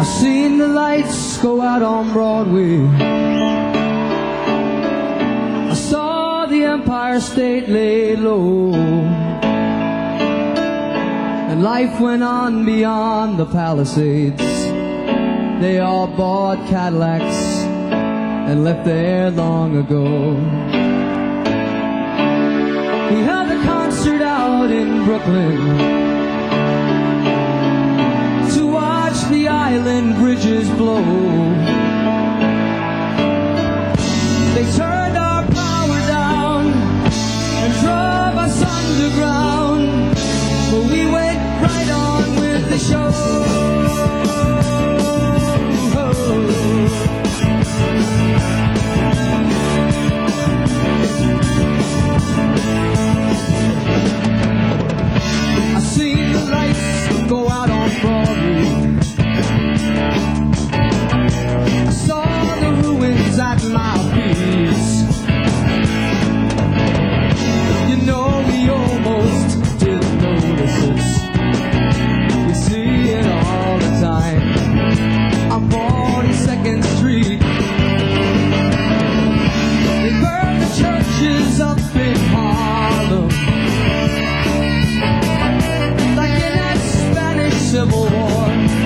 I seen the lights go out on Broadway. I saw the Empire State lay low, and life went on beyond the Palisades. They all bought Cadillacs and left there long ago. We held a concert out in Brooklyn to watch the island bridges blow. They turned our power down and drove us underground, but we went right on with the show. I seen the lights go out on Broadway. I saw the ruins at my feet. You know we almost didn't notice it. We see it all the time on 42nd Street. They burned the churches up in Harlem like in that Spanish Civil War.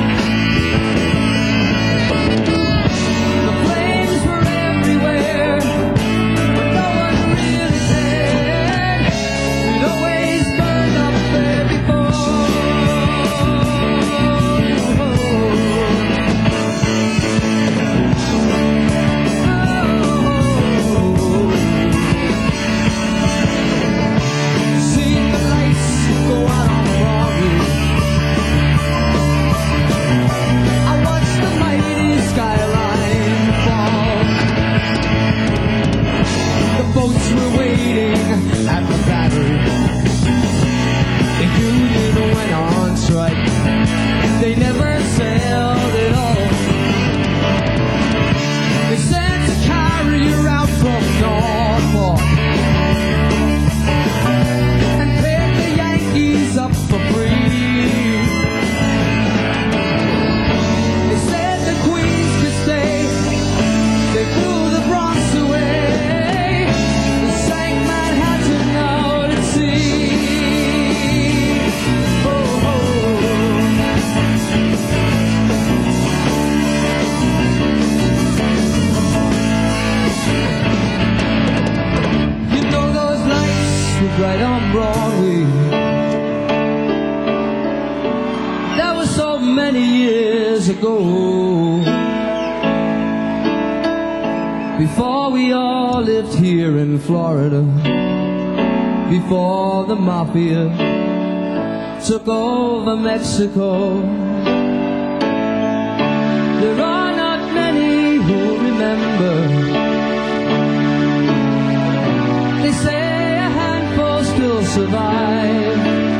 The flames were everywhere, but no one really cared. We'd always burned up there before. Seen the lights go out on Broadway. I watched the mighty skyline fall. The boats were waiting at the battery. The union went on strike. They never sailed at all. They sent a carrier out from Norfolk and picked the Yankees up for free. They said the Queens could stay. They flew the Bronx away. They sank Manhattan out at sea. Oh, you know those lights were right on Broadway. That was so many years ago, before we all lived here in Florida, before the mafia took over Mexico. There are not many who remember. They say a handful still survive.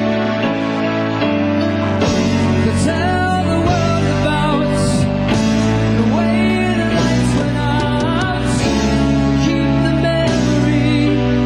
To tell the world about the way the lights went out, keep the memory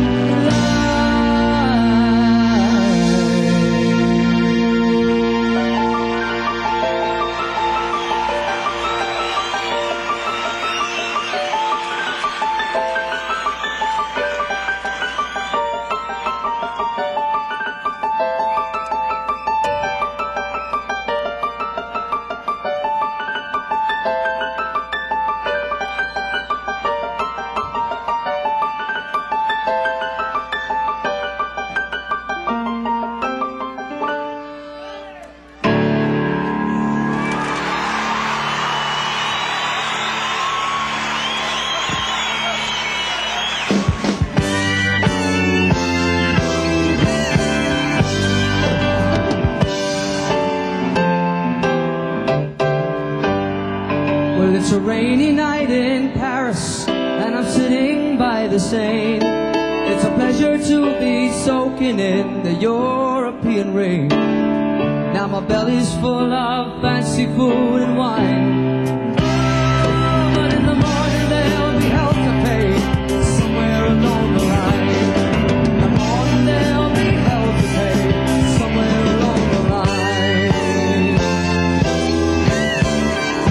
Well, it's a rainy night in Paris, and I'm sitting by the Seine. It's a pleasure to be soaking in the European rain. Now my belly's full of fancy food and wine, but in the morning there'll be hell to pay somewhere along the line. In the morning there'll be hell to pay somewhere along the line.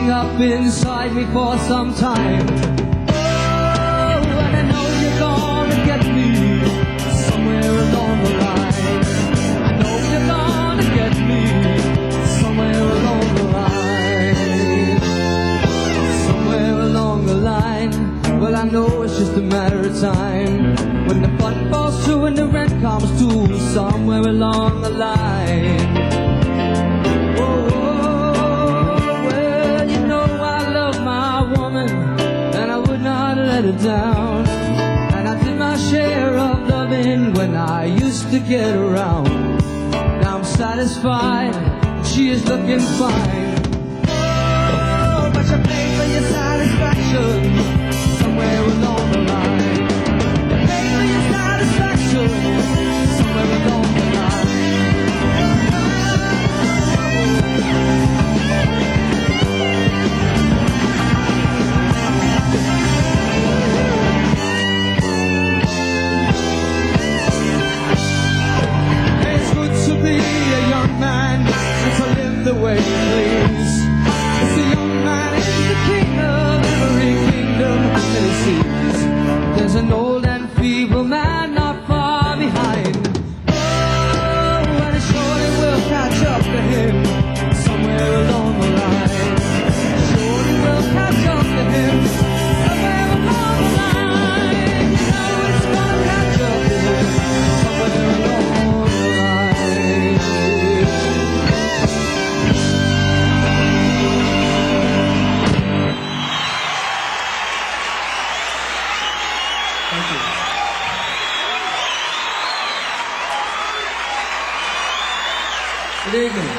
building up inside me for some time. Oh, and I know you're gonna get me somewhere along the line. I know you're gonna get me somewhere along the line. Somewhere along the line. Well, I know it's just a matter of time. When the fun falls through and the rent comes due, somewhere along the line. Let her down, and I did my share of loving when I used to get around. Now I'm satisfied, she is looking fine. Oh, but you pay for your satisfaction somewhere along the line. You pay for your satisfaction somewhere along the line. The way you please. It's the young man is the king of every kingdom that he sees. There's an old and feeble man not far behind. Oh, and it surely will catch up to him somewhere along the line. It surely will catch up to him somewhere along the line. You know it's gonna catch up to him somewhere along the line. Good evening.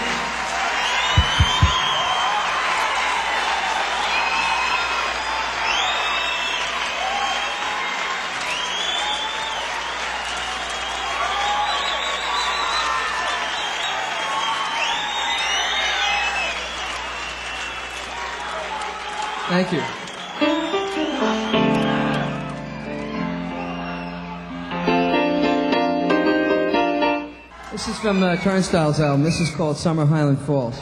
Thank you. This is from Turnstile's album. This is called Summer Highland Falls.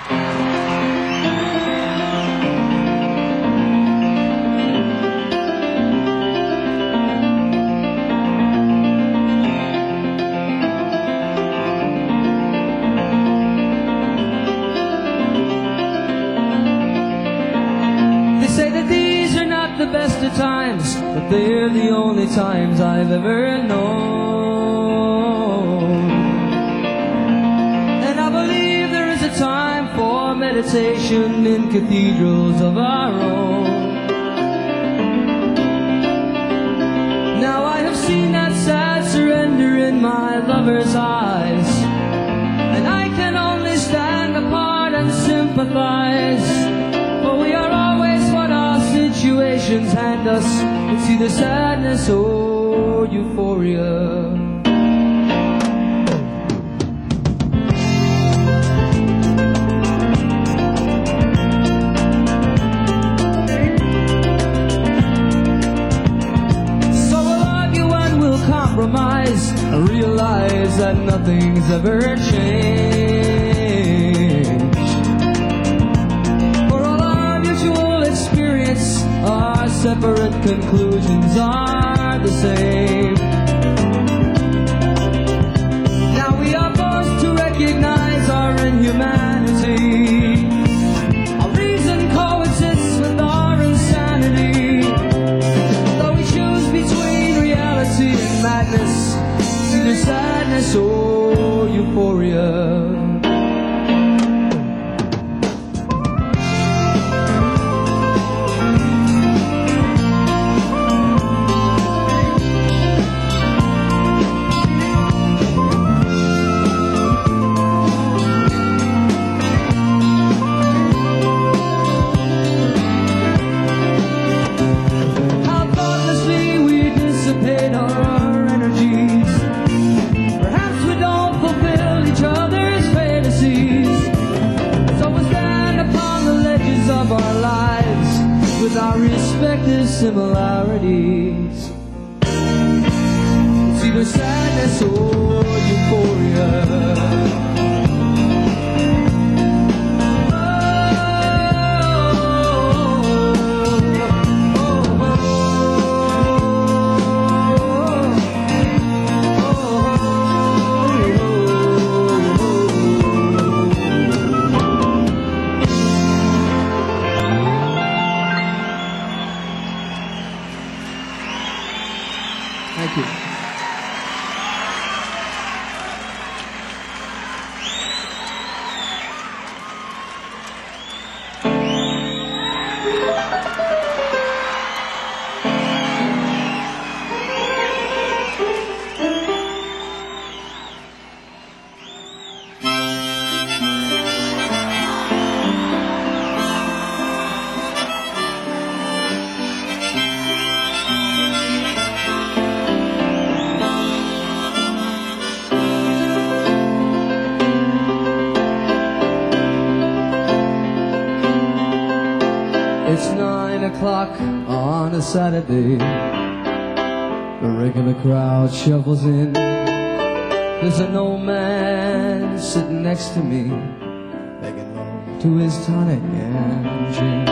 They say that these are not the best of times, but they're the only times I've ever known. Time for meditation in cathedrals of our own. Now I have seen that sad surrender in my lover's eyes, and I can only stand apart and sympathize. For we are always what our situations hand us. It's either sadness or euphoria. I realize that nothing's ever changed. For all our mutual experience, our separate conclusions are the same. Now we are forced to recognize our inhumanity. Our reason coexists with our insanity. Though we choose between reality and madness, either sadness or euphoria. How thoughtlessly we dissipate our energies. Perhaps we don't fulfill each other's fantasies. So we stand upon the ledges of our lives with our respective similarities. It's either sadness or euphoria. It's 9 o'clock on a Saturday. The regular crowd shuffles in. There's an old man sitting next to me, begging low to his tonic and gin.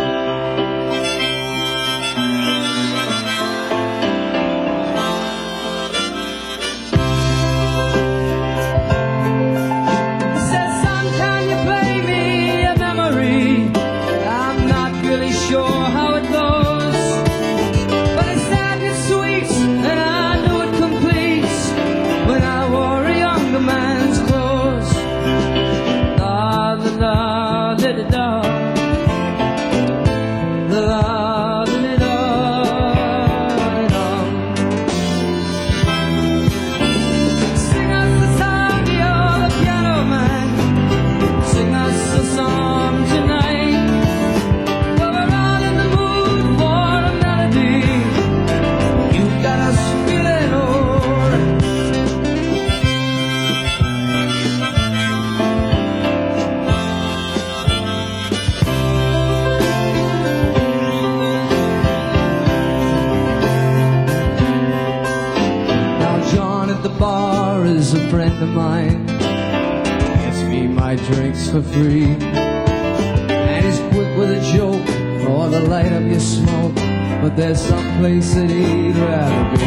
Is a friend of mine, gets me my drinks for free, and he's quick with a joke or the light of your smoke, but there's some place that he'd rather be.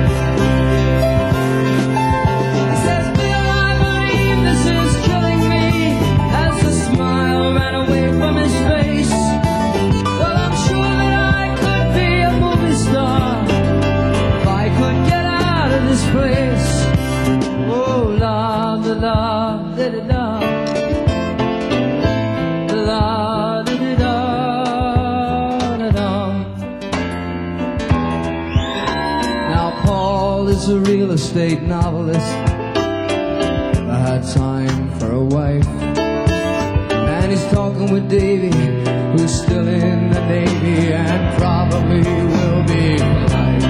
He says, Bill, I believe this is killing me, as the smile ran away from his face. Well, I'm sure that I could be a movie star if I could get out of this place. Oh, la, la, la, da, da, da. La, da, da, da, da, da. Now, Paul is a real estate novelist. I had time for a wife. And he's talking with Davy, who's still in the Navy and probably will be for life.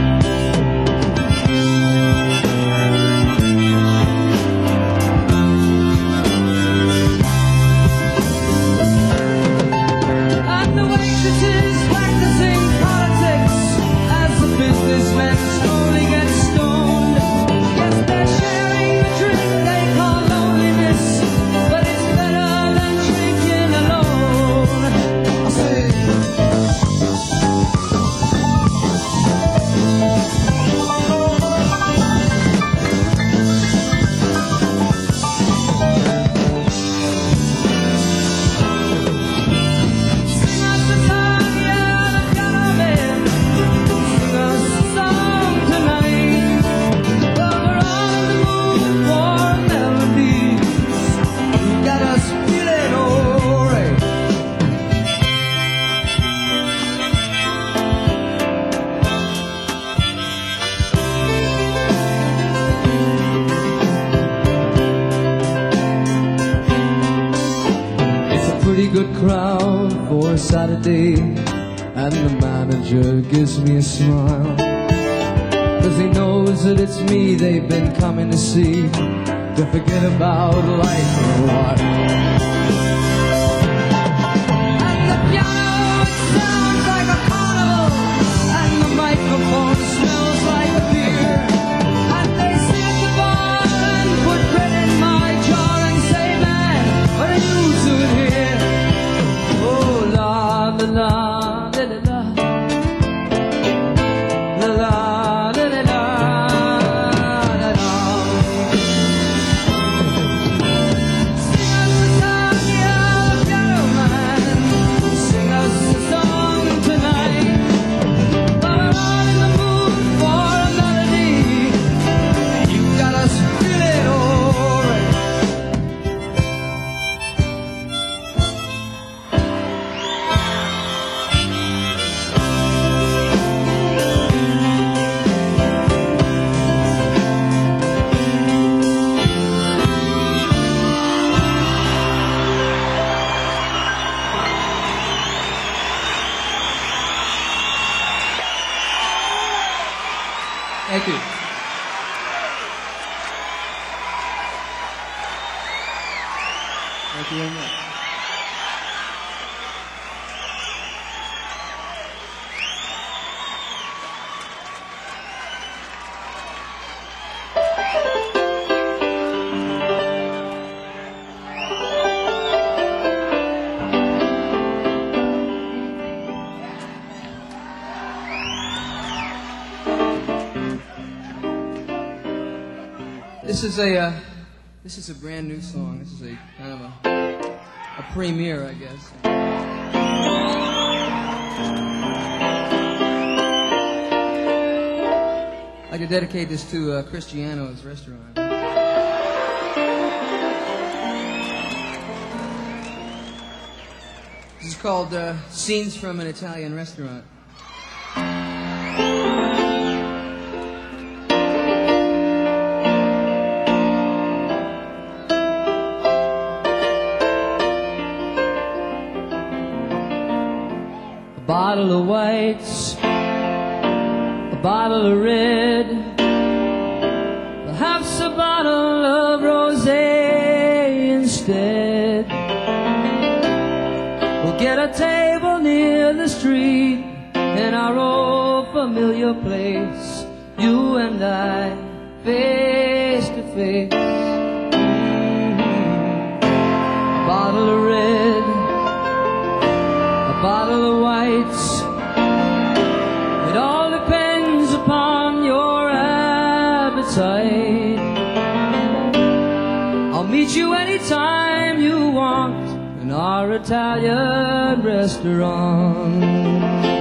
Good crowd for a Saturday, and the manager gives me a smile, 'cause he knows that it's me they've been coming to see, to forget about life for a while. And the piano sounds like a carnival, and the microphone smells like a beer, and they sit at the bar and put bread in my jar and say, man, what are you doing here? La la la la la la la la la la la. Sing us a song, yeah, piano man. Sing us a song tonight. While we're all in the mood for a melody, you got us feeling alright. Thank you. Thank you very much. This is a brand new song. This is a kind of a premiere, I guess. I'd like to dedicate this to Cristiano's restaurant. This is called Scenes from an Italian Restaurant. A bottle of whites, a bottle of red, perhaps a bottle of rosé instead. We'll get a table near the street in our old familiar place, you and I, face to face. A bottle of red, a bottle of whites, it all depends upon your appetite. I'll meet you anytime you want in our Italian restaurant.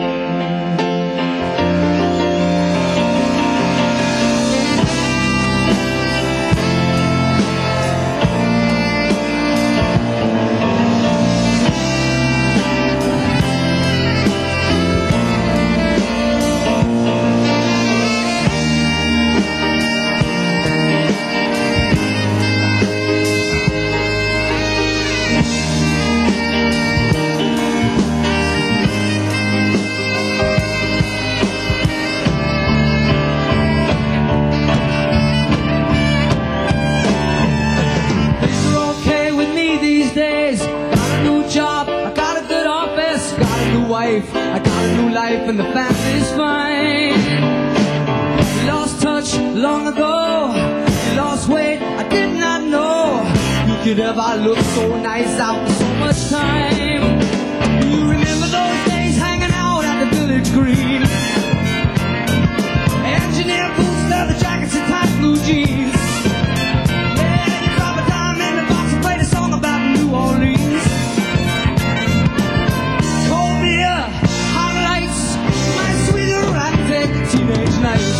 I got a new life and the family's fine. You lost touch long ago, you lost weight, I did not know you could ever look so nice out so much time. You remember those days hanging out at the Village Green, engineer boots, leather jackets and tight blue jeans. Yeah, you drop a dime in the box and play the song about New Orleans. Teenage nights.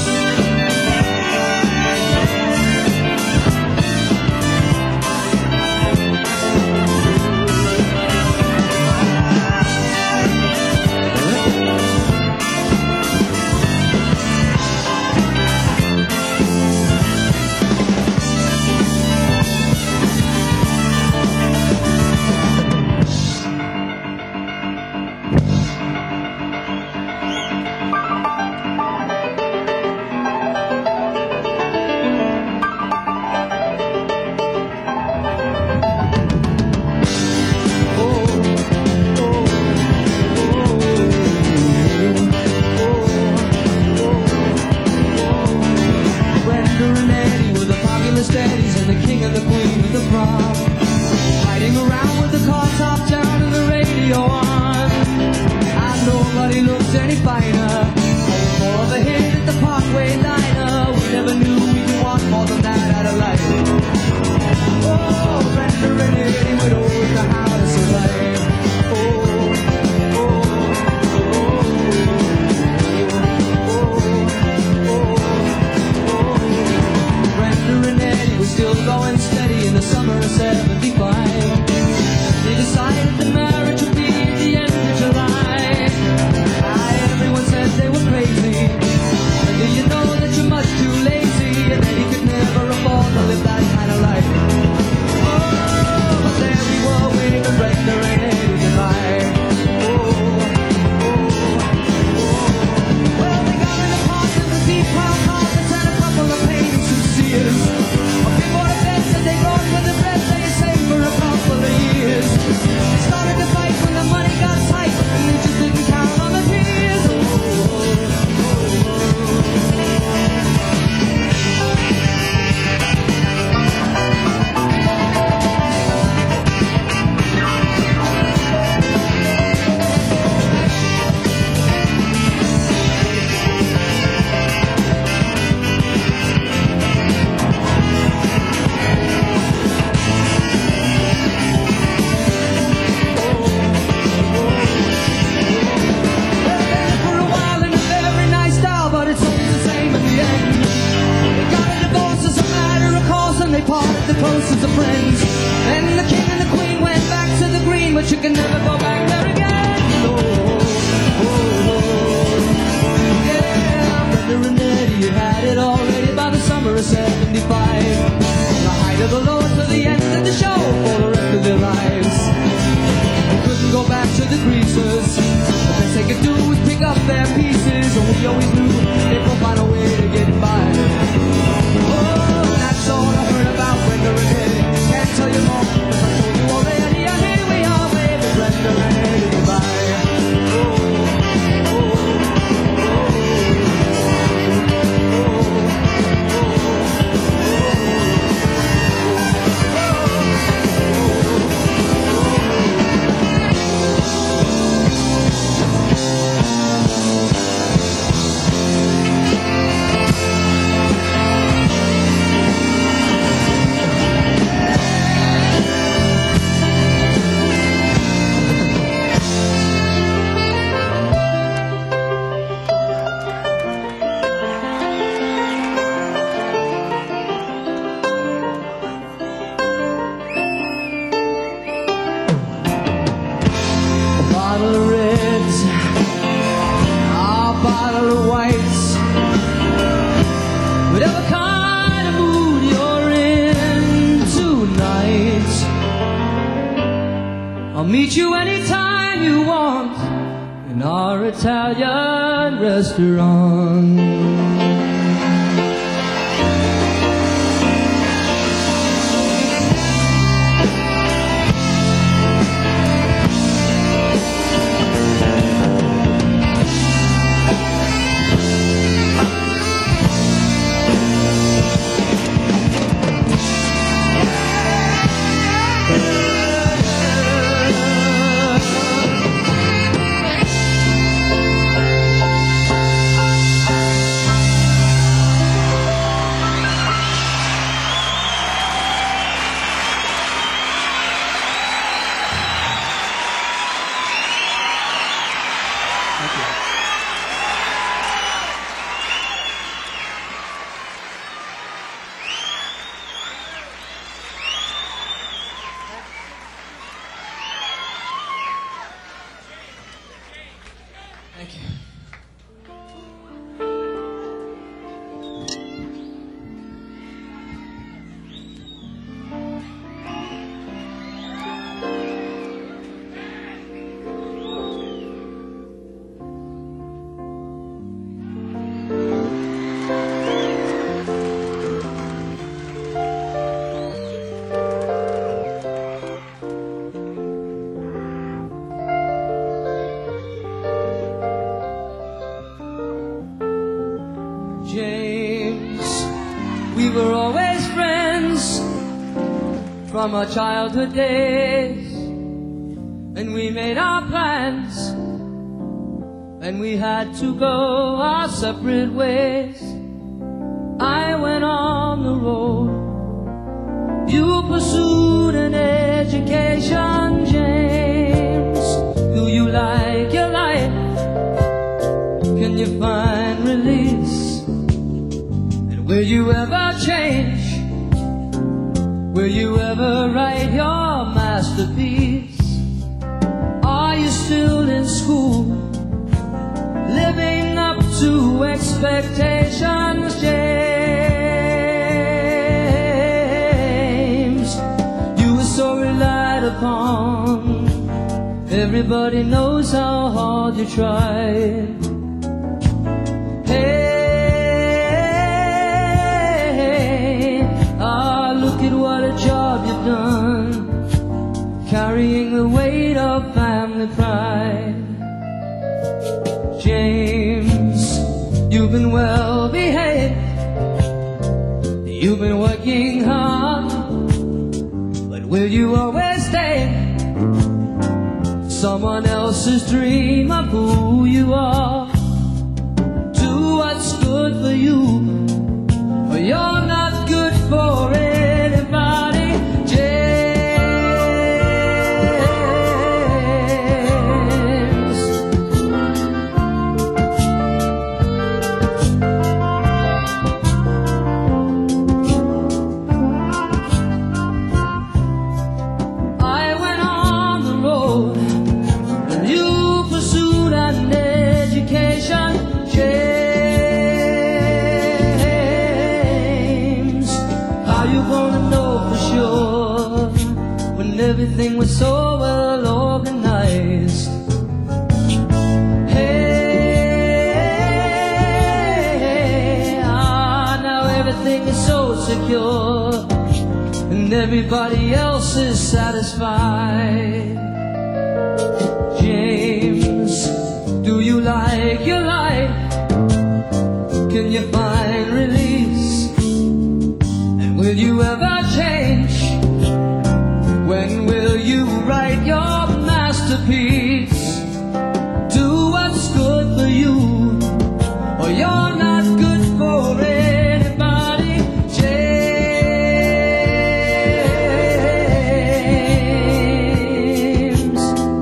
Everyone's their pieces, and we always knew they would find a way to get by. Oh, that's all I heard about Brenda and Eddie. Can't tell you more, 'cause I told you already. And here we are, baby, Brenda and Eddie, goodbye. Meet you anytime you want in our Italian restaurant. Thank you. James, we were always friends from our childhood days, and we made our plans, and we had to go our separate ways. I went on the road, you pursued an education. James, do you like your life? Can you find release? Will you ever change? Will you ever write your masterpiece? Are you still in school, living up to expectations? James, you were so relied upon. Everybody knows how hard you tried. Look at what a job you've done, carrying the weight of family pride. James, you've been well behaved, you've been working hard, but will you always stay someone else's dream of who you are? Do what's good for you, or you're not good for it. Everything was so well organized. Hey, secure and everybody else is satisfied. James, do you like your life? Can you find release? And will you ever change? When will you write your masterpiece? Do what's good for you, or you're not good for anybody. James.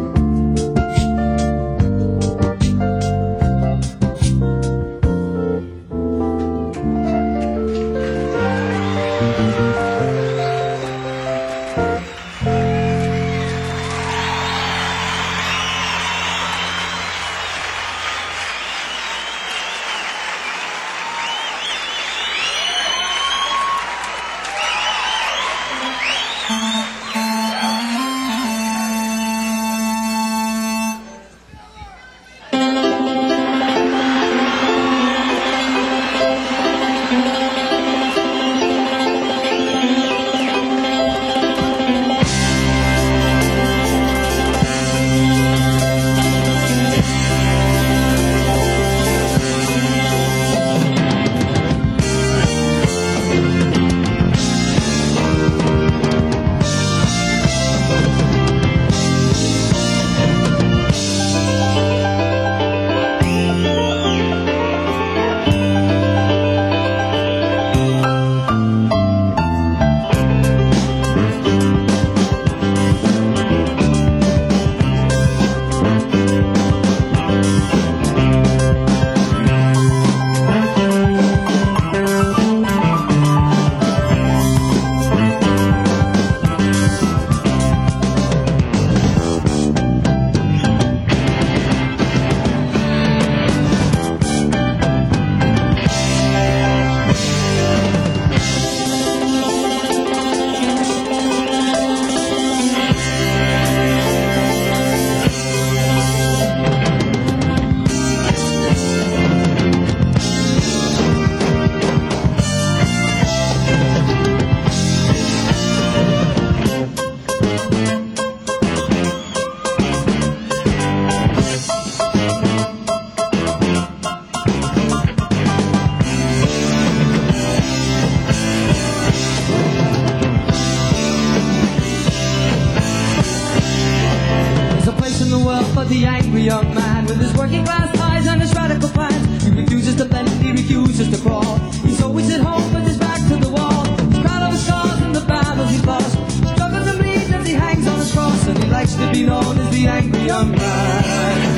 The angry young man with his working class ties and his radical plans. He refuses to bend, he refuses to crawl. He's always at home with his back to the wall. He's proud of his scars and the battles he's lost. Struggles and bleeds as he hangs on his cross, and he likes to be known as the angry young man.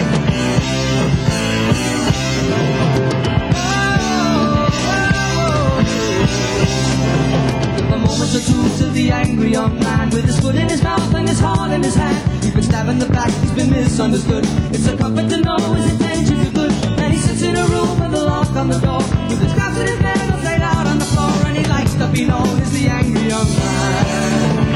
Give a moment or two to the angry young man with his foot in his mouth and his heart in his hand. He's been stabbed in the back, he's been misunderstood. It's a comfort to know his intentions are good. And he sits in a room with a lock on the door, with his scraps in his medals laid out on the floor, and he likes to be known as the angry young man.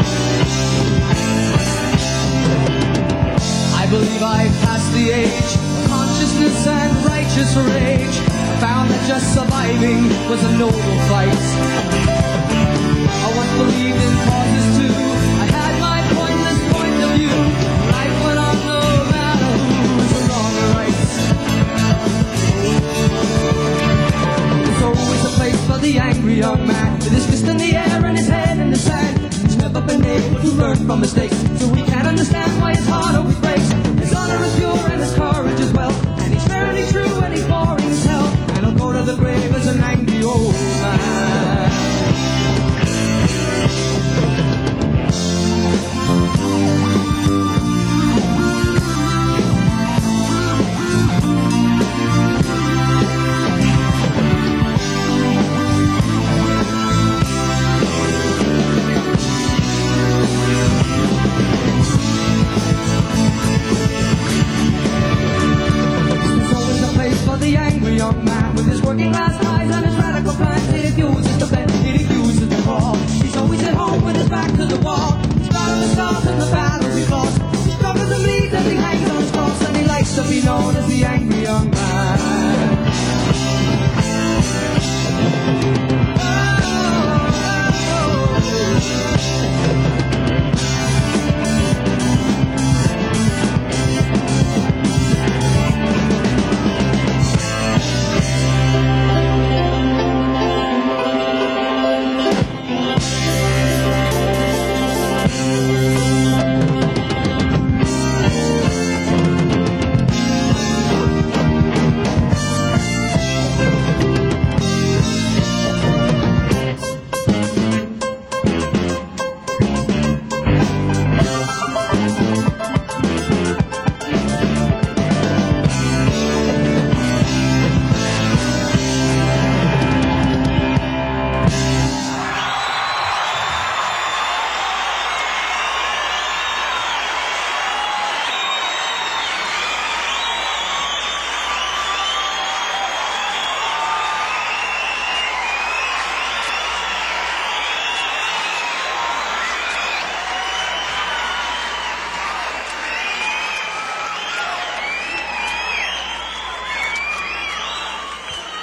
I believe I've passed the age of consciousness and righteous rage. Found that just surviving was a noble fight. I once believed in causes too. I had my pointless point of view. Life went on no matter who's wrong or right. There's always a place for the angry young man, with his fist in the air and his head in the sand. He's never been able to learn from mistakes, so he can't understand why his heart always breaks. His honor is pure and his courage is well, and he's fairly true and he's boring as hell. And he'll go to the grave as an angry old man. The angry young man with his working class ties and his radical plans. He refuses to bend, he refuses to crawl. He's always at home with his back to the wall. He's proud of the scars and the battles he's lost. He struggles and bleeds as he hangs on his cross, and he likes to be known as the angry young man. Oh,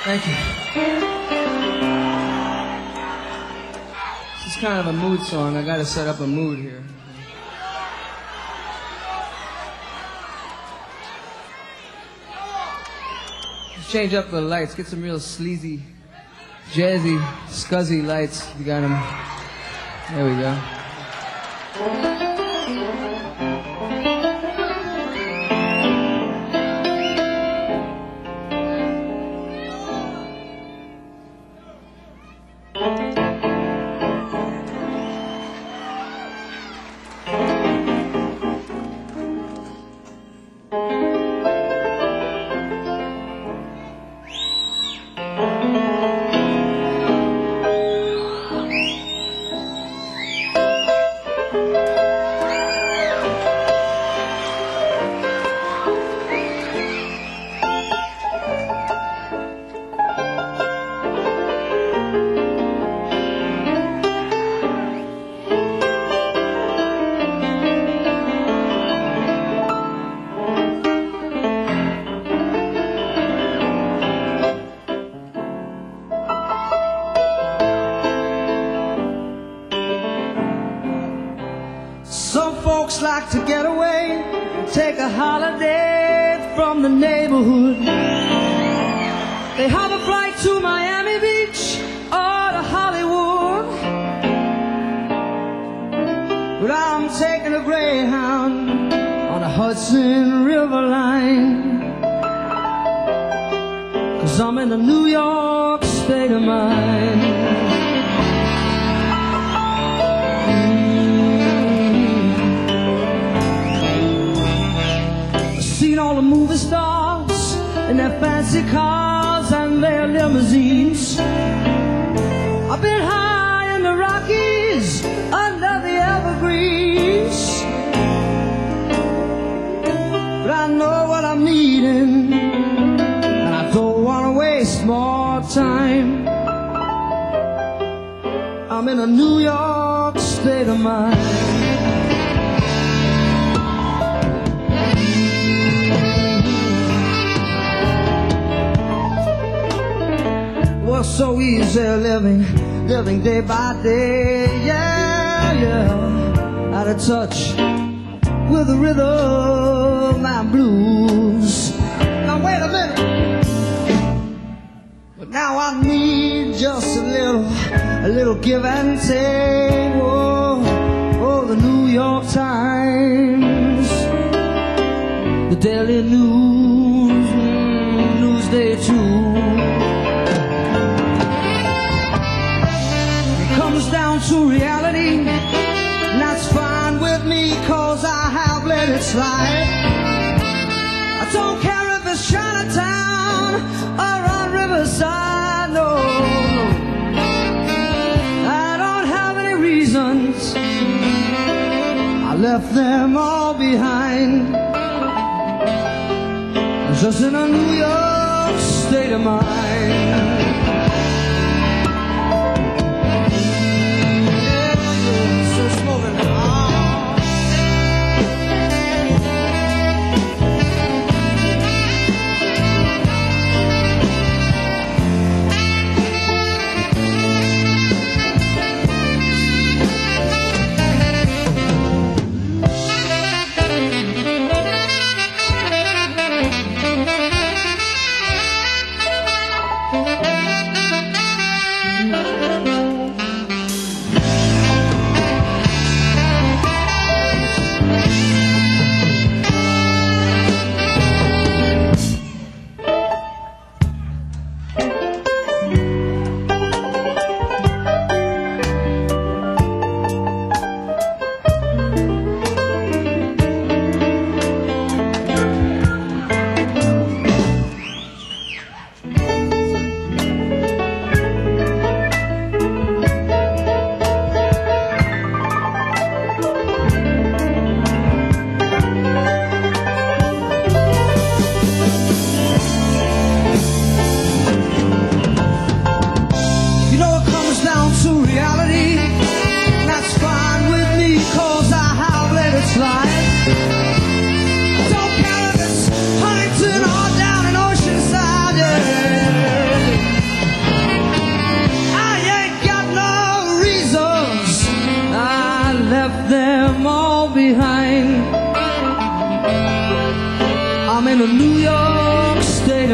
Thank you. This is kind of a mood song. I gotta set up a mood here. Let's change up the lights. Get some real sleazy, jazzy, scuzzy lights. You got them. There we go. Some folks like to get away, take a holiday from the neighborhood. They have a flight to Miami Beach or to Hollywood. But I'm taking a Greyhound on the Hudson River line, 'cause I'm in a New York state of mind. All the movie stars in their fancy cars and their limousines. I've been high in the Rockies under the evergreens, but I know what I'm needing, and I don't want to waste more time. I'm in a New York state of mind. Was so easy living day by day, yeah, out of touch with the rhythm and blues. Now wait a minute, but now I need just a little give and take. Oh, the New York Times, the Daily News, Newsday too. Down to reality, and that's fine with me, 'cause I have let it slide. I don't care if it's Chinatown or on Riverside, no. I don't have any reasons, I left them all behind. I'm just in a New York state of mind.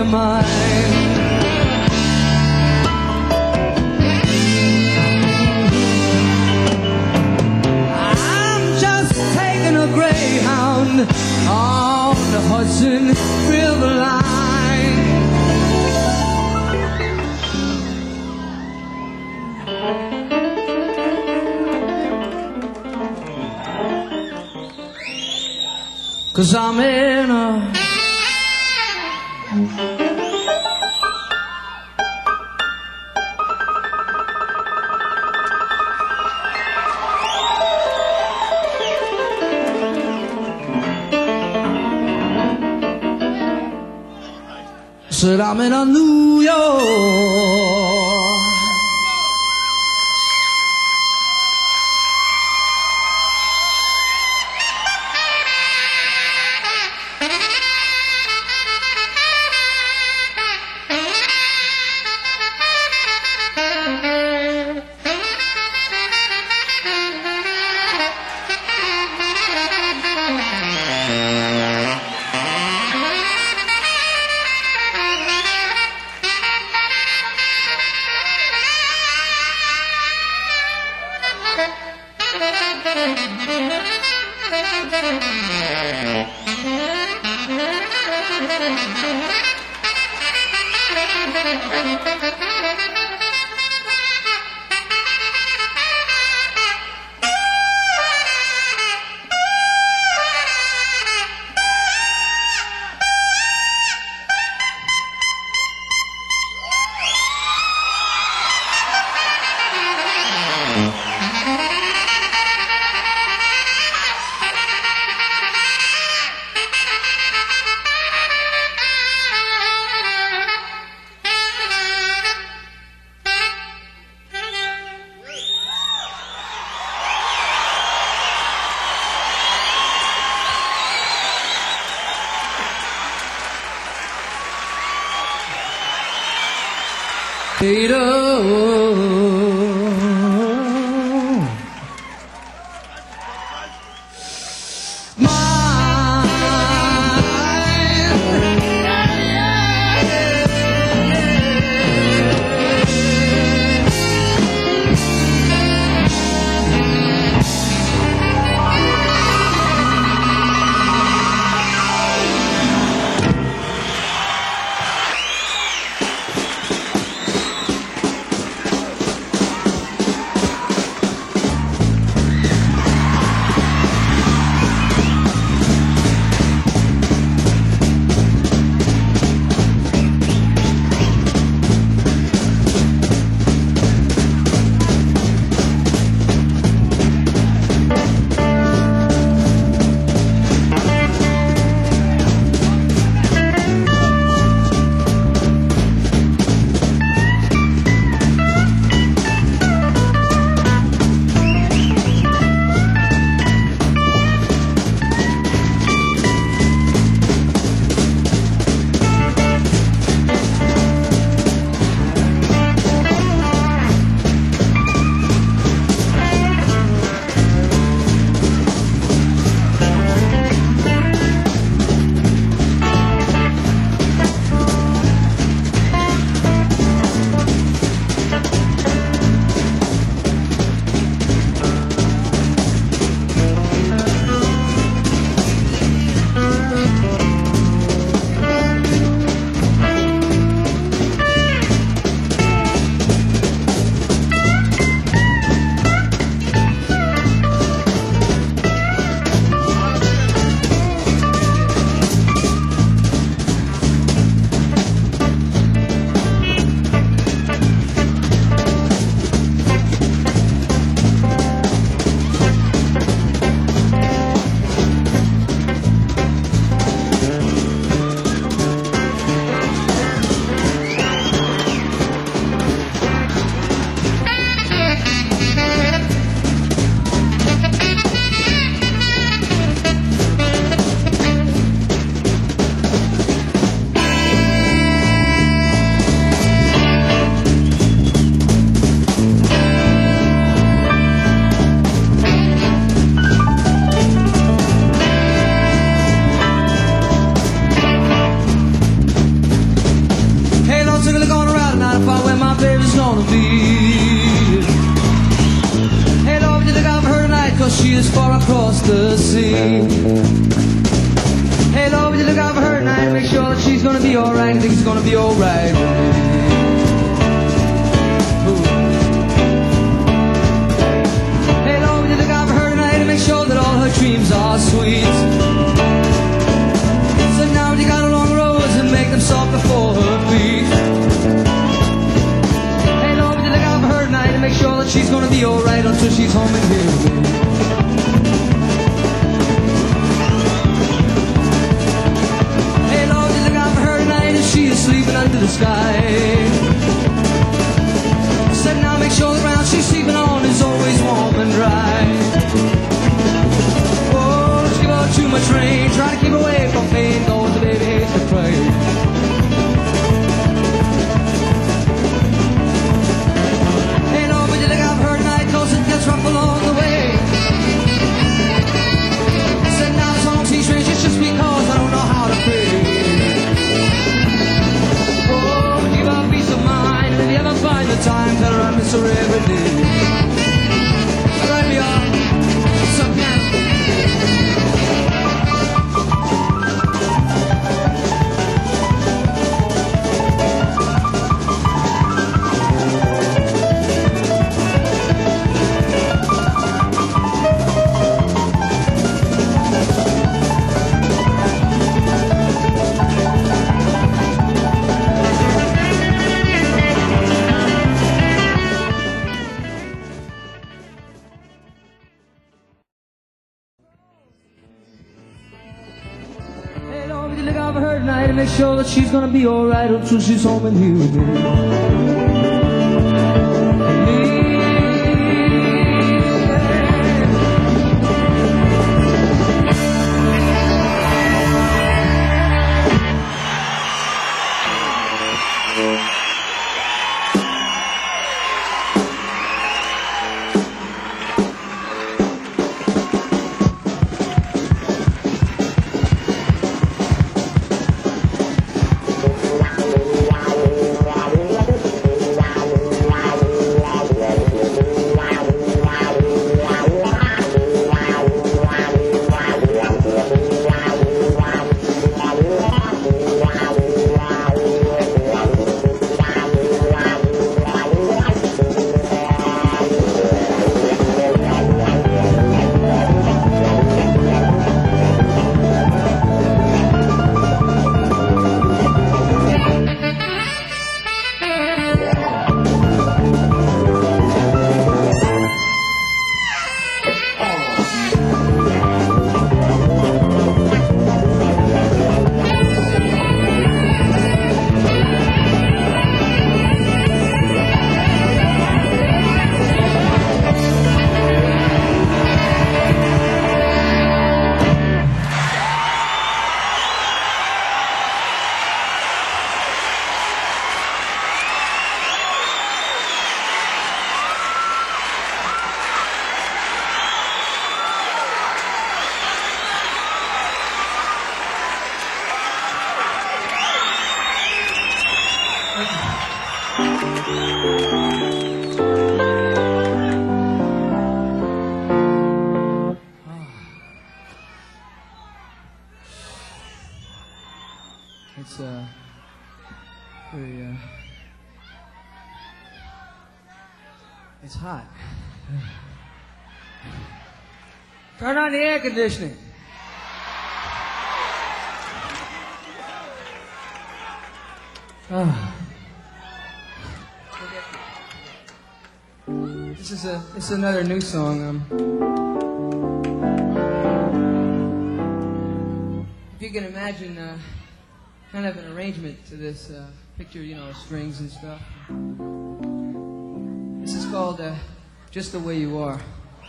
your mind. I'm just taking a Greyhound on the Hudson River line. 'Cause I'm in a said I'm in a New York. gonna be. Hey Lord, you look out for her tonight, cause she is far across the sea. Hey Lord, you look out for her tonight, make sure that she's gonna be alright. I think it's gonna be alright with me. Hey Lord, you look out for her tonight and make sure that all her dreams are sweet. So now you got along roads and make them soft before her feet. Hey Lord, you look out for her tonight and make sure that she's gonna be alright until she's home and here with me. She is sleeping under the sky. Said now make sure the ground she's sleeping on is always warm and dry. Oh, don't give her too much rain. Try to keep away from pain, though the baby hates to pray. Hey Lord, would you look out for her tonight, cause it gets rough along the way. Said now it's on T-strings, it's just because I don't know how to pray. If you ever find the time, tell her I miss her every day. Right me on, some piano. Make sure that she's gonna be alright until she's home and here with me. It's very it's hot. Turn on the air conditioning. This is another new song. If you can imagine kind of an arrangement to this picture, you know, strings and stuff. This is called Just the Way You Are.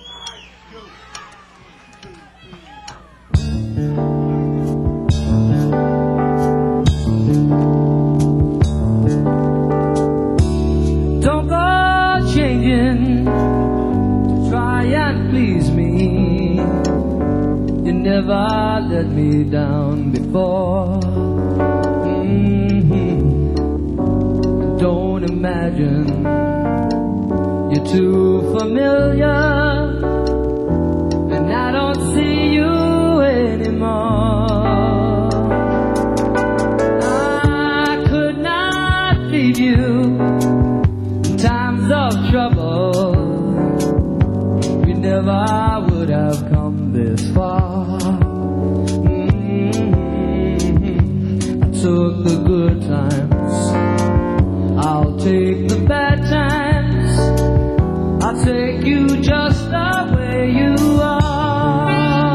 Don't go changing to try and please me. You never let me down before. Don't don't imagine you're too familiar, and I don't see you anymore. I could not leave you in times of trouble. We never would have come this far. I took the good times, I'll take the bad times. I'll take you just the way you are.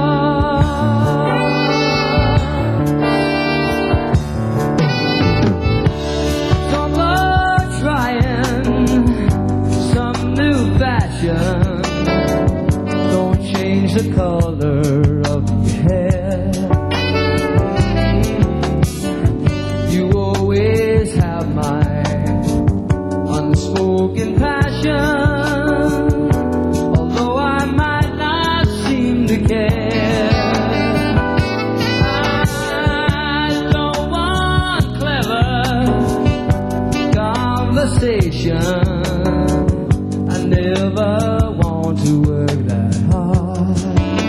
Some are trying some new fashion. Don't change the color of your hair. You always have my unspoken passion, although I might not seem to care. I don't want clever conversation. I never want to work that hard.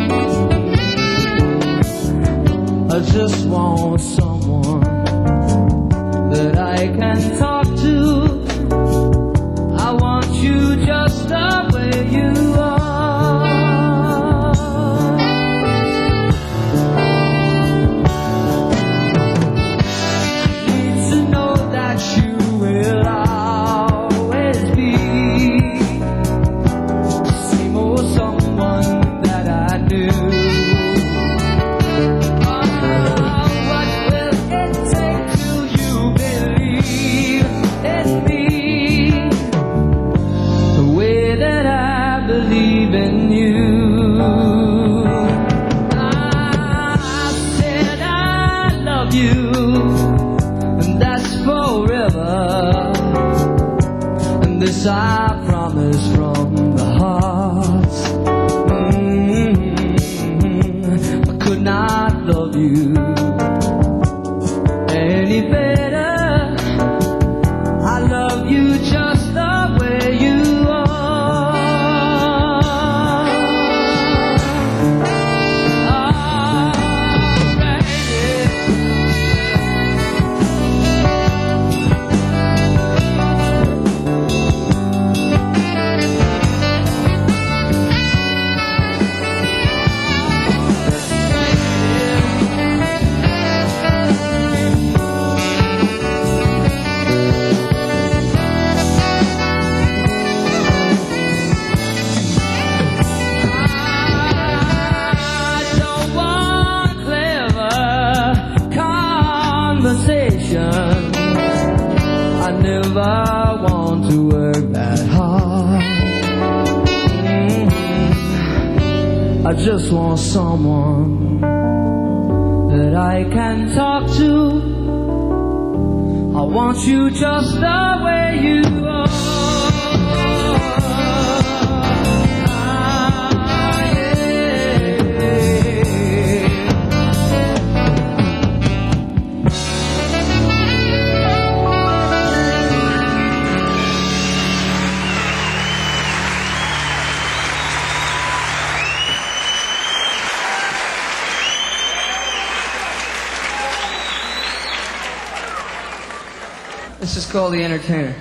I just want someone that I can talk to. I want you just the way you are. Need to know that you will always be the same old someone that I knew. What will it take till you believe in me the way that I believe in you? I said I love you, and that's forever, and this I promise from the heart. I could not love you any better. I love you just the way you are. I don't want clever conversation. I never want to work that hard. I just want someone that I can talk to. I want you just the way you are. This is called The Entertainer.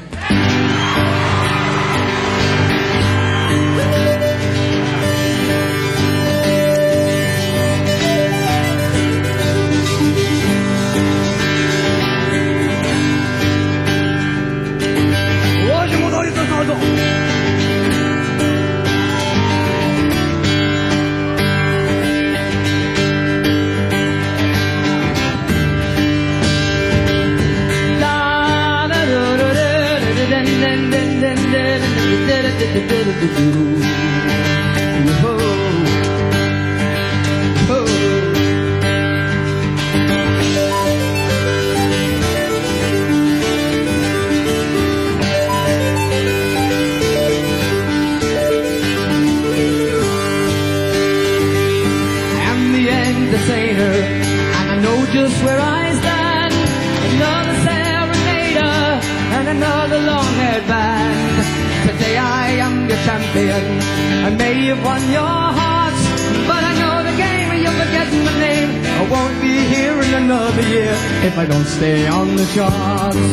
headband. Today I am your champion. I may have won your hearts, but I know the game and you're forgetting my name. I won't be here in another year if I don't stay on the charts.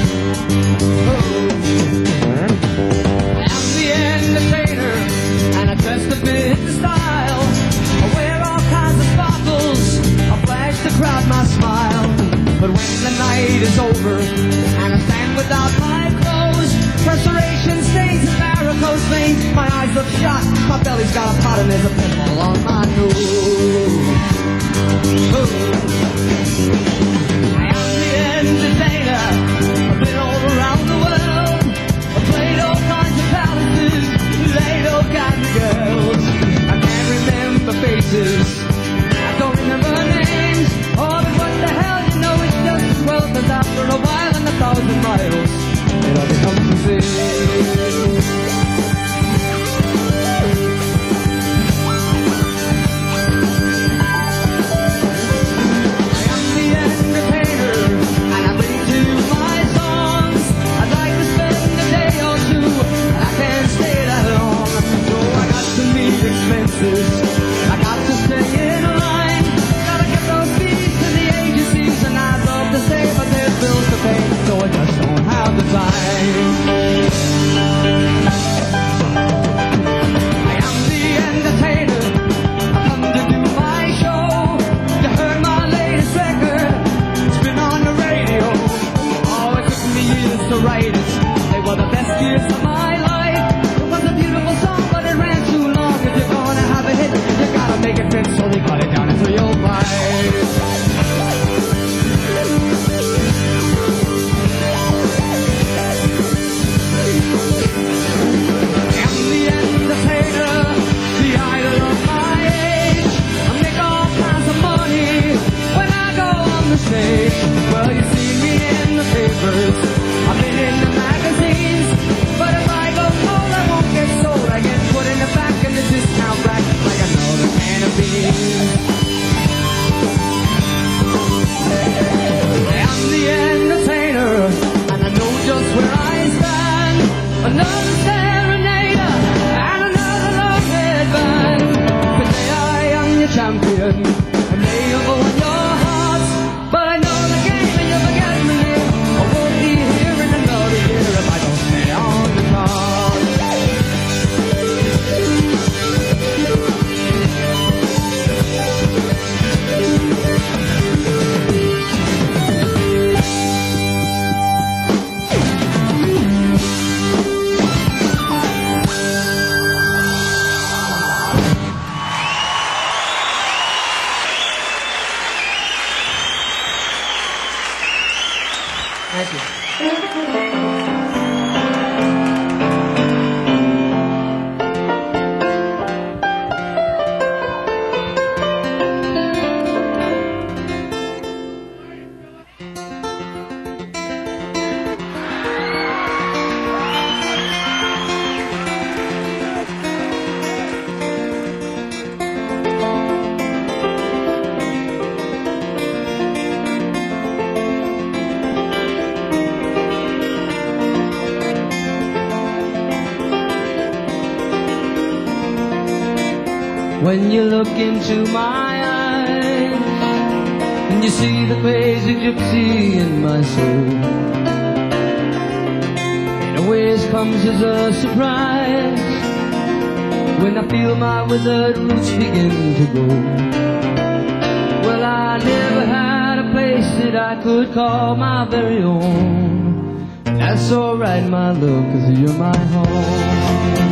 I'm the entertainer, and I dress a bit in style. I wear all kinds of sparkles, I flash the crowd my smile. But when the night is over and I stand without my clothes, perspiration stains and varicose veins, my eyes look shot, my belly's got a pot and there's a pimple on my nose. I am the entertainer, I've been all around the world, I've played all kinds of palaces, laid all kinds of girls. I can't remember faces, I don't remember names, oh but what the hell, you know it's just as well, cause after a while and 1,000 miles, it all becomes the same. I got to stay in line, gotta get those fees to the agencies, and I'd love to stay, but there's bills to pay, so I just don't have the time. I am the entertainer, I come to do my show. You heard my latest record, it's been on the radio. Oh, it took me years to write it, they were the best years of my life. It was a beautiful song, but it ran too long. If you're gonna have a hit, you gotta make it fit, so they cut it down into your life. I'm the entertainer, the idol of my age. I make all kinds of money when I go on the stage. Well, you see me in the papers, I've been in the magazines, but if I go cold, I won't get sold. I get put in the back in the discount rack like another can of beans. I'm the entertainer, and I know just where I stand. Another serenader and another long headband. Today I am your champion, and may have won your hearts, but I know the game and you'll forget my name. I won't be here in another year if I don't stay on the charts. Thank you. When you look into my eyes and you see the crazy gypsy in my soul, it always comes as a surprise when I feel my withered roots begin to grow. Well, I never had a place that I could call my very own. That's alright, my love, 'cause you're my home.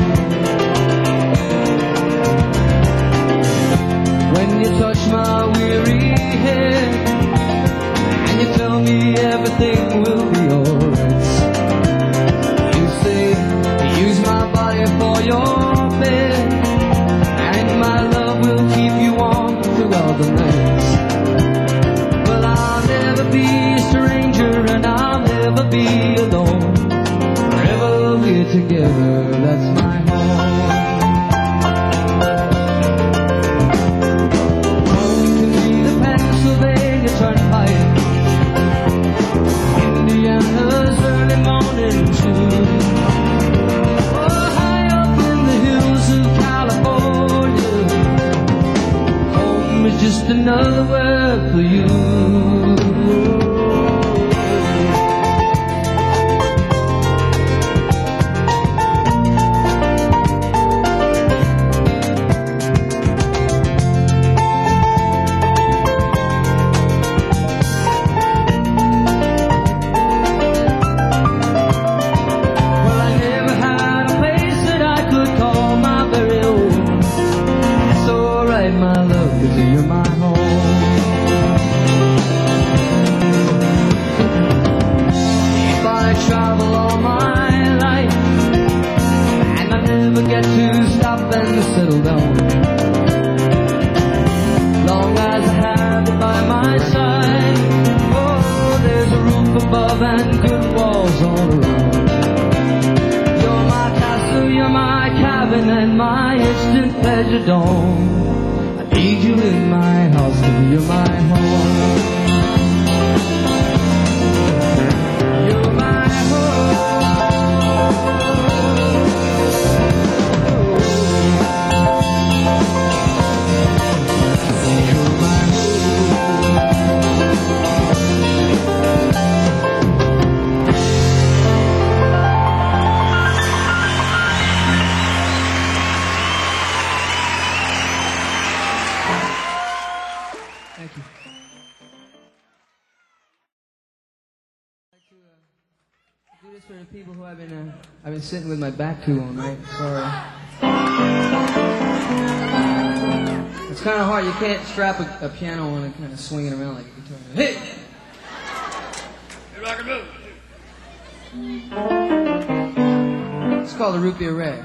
When you touch my weary head and you tell me everything will be alright, you say, use my body for your bed, and my love will keep you warm throughout the night. Well, I'll never be a stranger and I'll never be alone. Forever we're together, that's my home. Turnpike, Indiana's early morning tune. another word for you. Settle down. Long as I have you by my side, oh, there's a roof above and good walls all around. You're my castle, you're my cabin, and my instant pleasure dome. I need you in my house to be my home. You're my do this for the people who I've been sitting with my back to all night. Sorry. It's kind of hard. You can't strap a piano on and kind of swing it around like a guitar. Hey! Hey, rock and roll. It's called the Root Beer Red.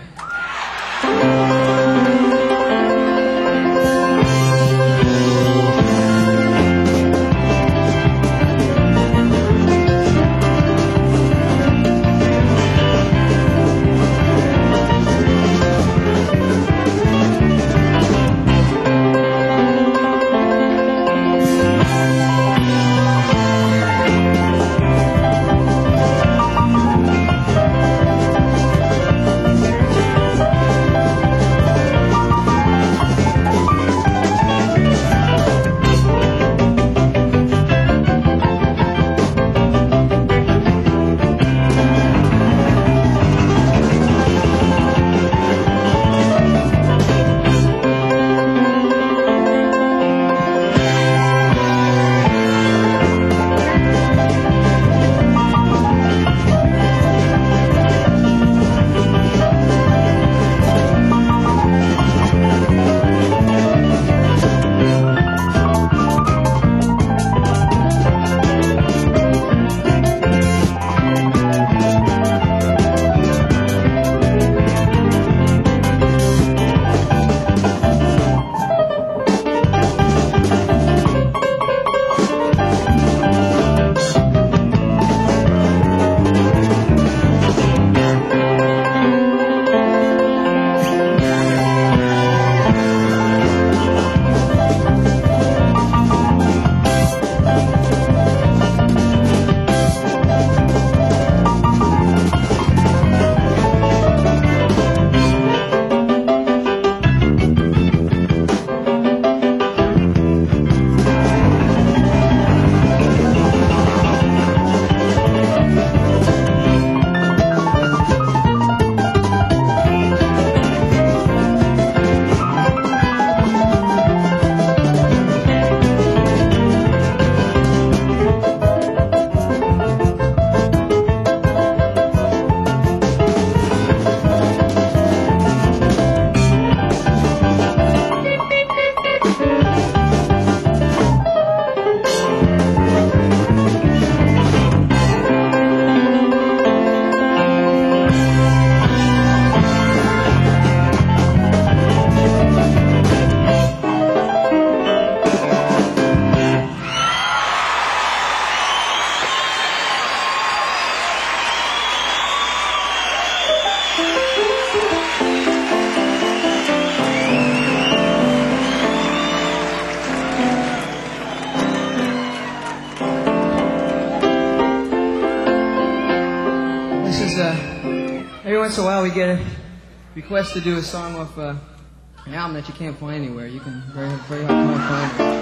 Every once in a while we get a request to do a song off an album that you can't find anywhere. You can very hard time find it.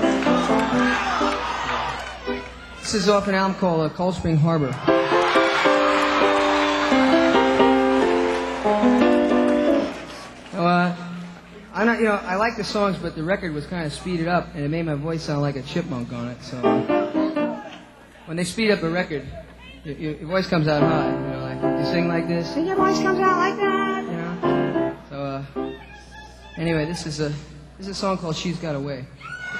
This is off an album called Cold Spring Harbor. I'm not, I like the songs, but the record was kind of speeded up, and it made my voice sound like a chipmunk on it. So when they speed up a record, your voice comes out high. Like you sing like this, and your voice comes out like that. So anyway, this is a song called "She's Got a Way."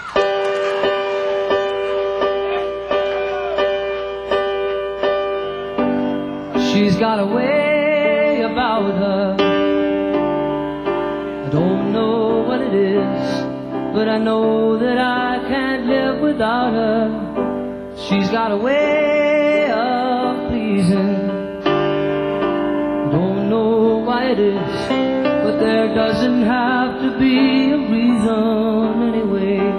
She's got a way about her. I don't know what it is, but I know that I can't live without her. She's got a way of pleasing. I don't know why it is, but there doesn't have to be a reason anyway.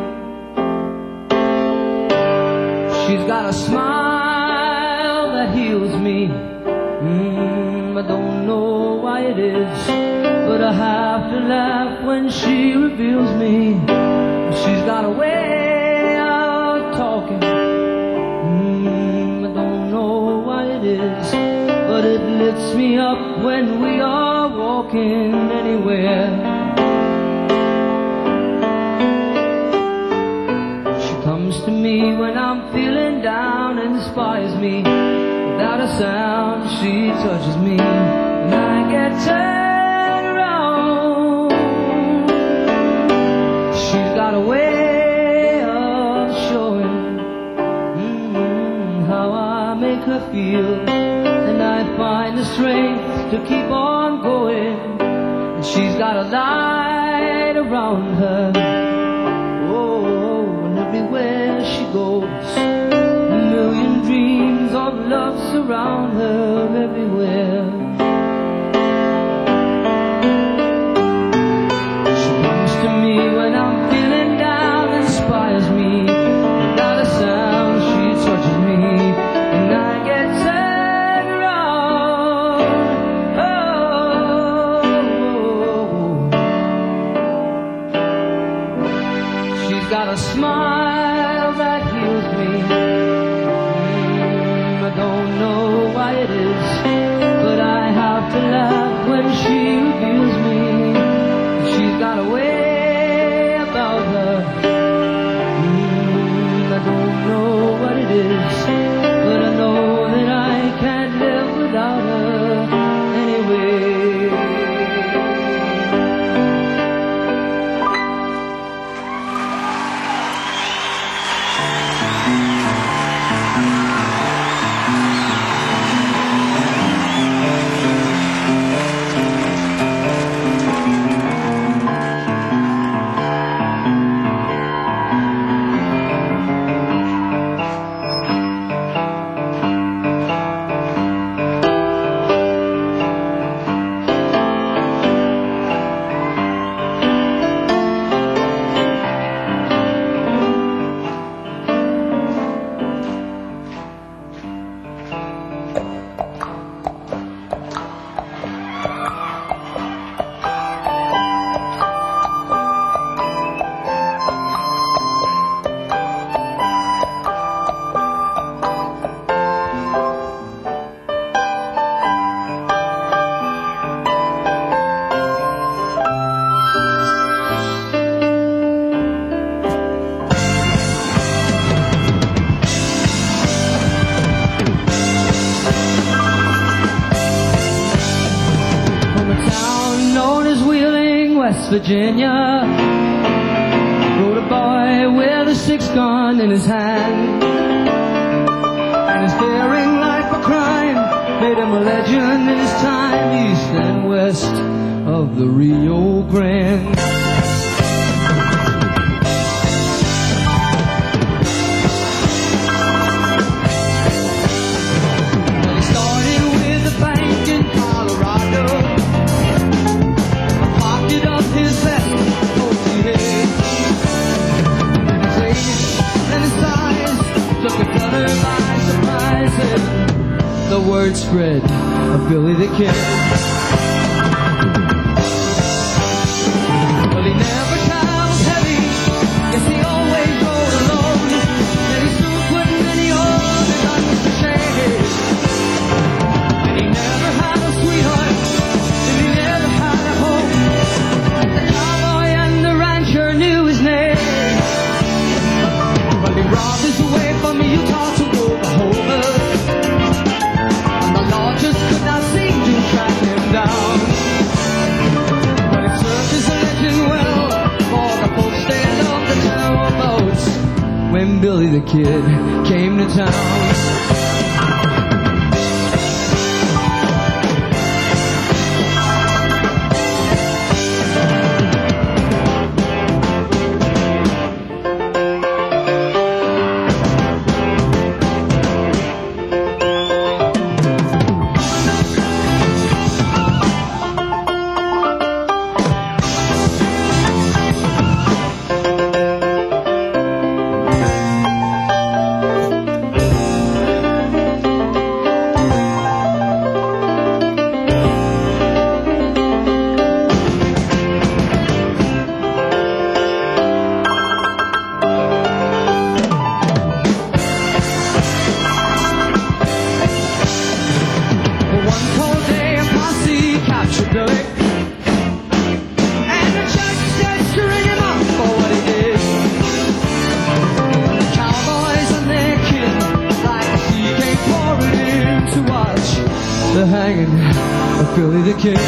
She's got a smile that heals me. I don't know why it is, but I have to laugh when she reveals me. She's got a way of talking. I don't know why it is, but it lifts me up when we are walking anywhere. She comes to me when I'm feeling down and inspires me. Without a sound, she touches me, and I get turned around. She's got a way of showing how I make her feel, and I find the strength to keep on going. And she's got a light around her, and everywhere she goes, dreams of love surround her everywhere. She comes to me when I'm feeling down, inspires me. Without a sound, she touches me, and I get turned around. Oh. She's got a smile that heals me. Don't know why it is, but I have to laugh when she reveals me. She's got a way about her. I don't know what it is, but I know that I can't live without her anyway. Virginia, rode a boy with a 6-gun in his hand, and his daring life a crime made him a legend in his time, east and west of the Rio Grande. Well, he started with a bank in Colorado, his best and his age and his size took a gunner by surprise, and the word spread of Billy the Kid. Well, he never traveled heavy, yes, he always rode alone. the Kid came to town. The hanging of Billy the Kid.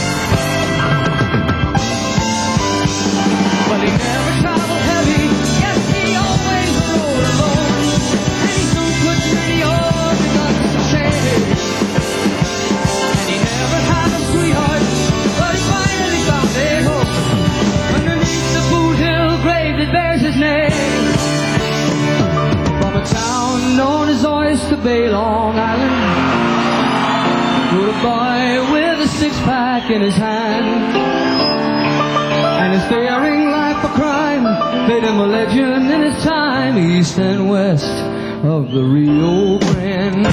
But he never traveled heavy, yes, he always rode alone. And he soon put many old guns to shame. And he never had a sweetheart, but he finally found a home underneath the Boot Hill grave that bears his name. From a town known as Oyster Bay, Long Island, rode a boy with a six-pack in his hand, and his daring life for crime made him a legend in his time, east and west of the Rio Grande.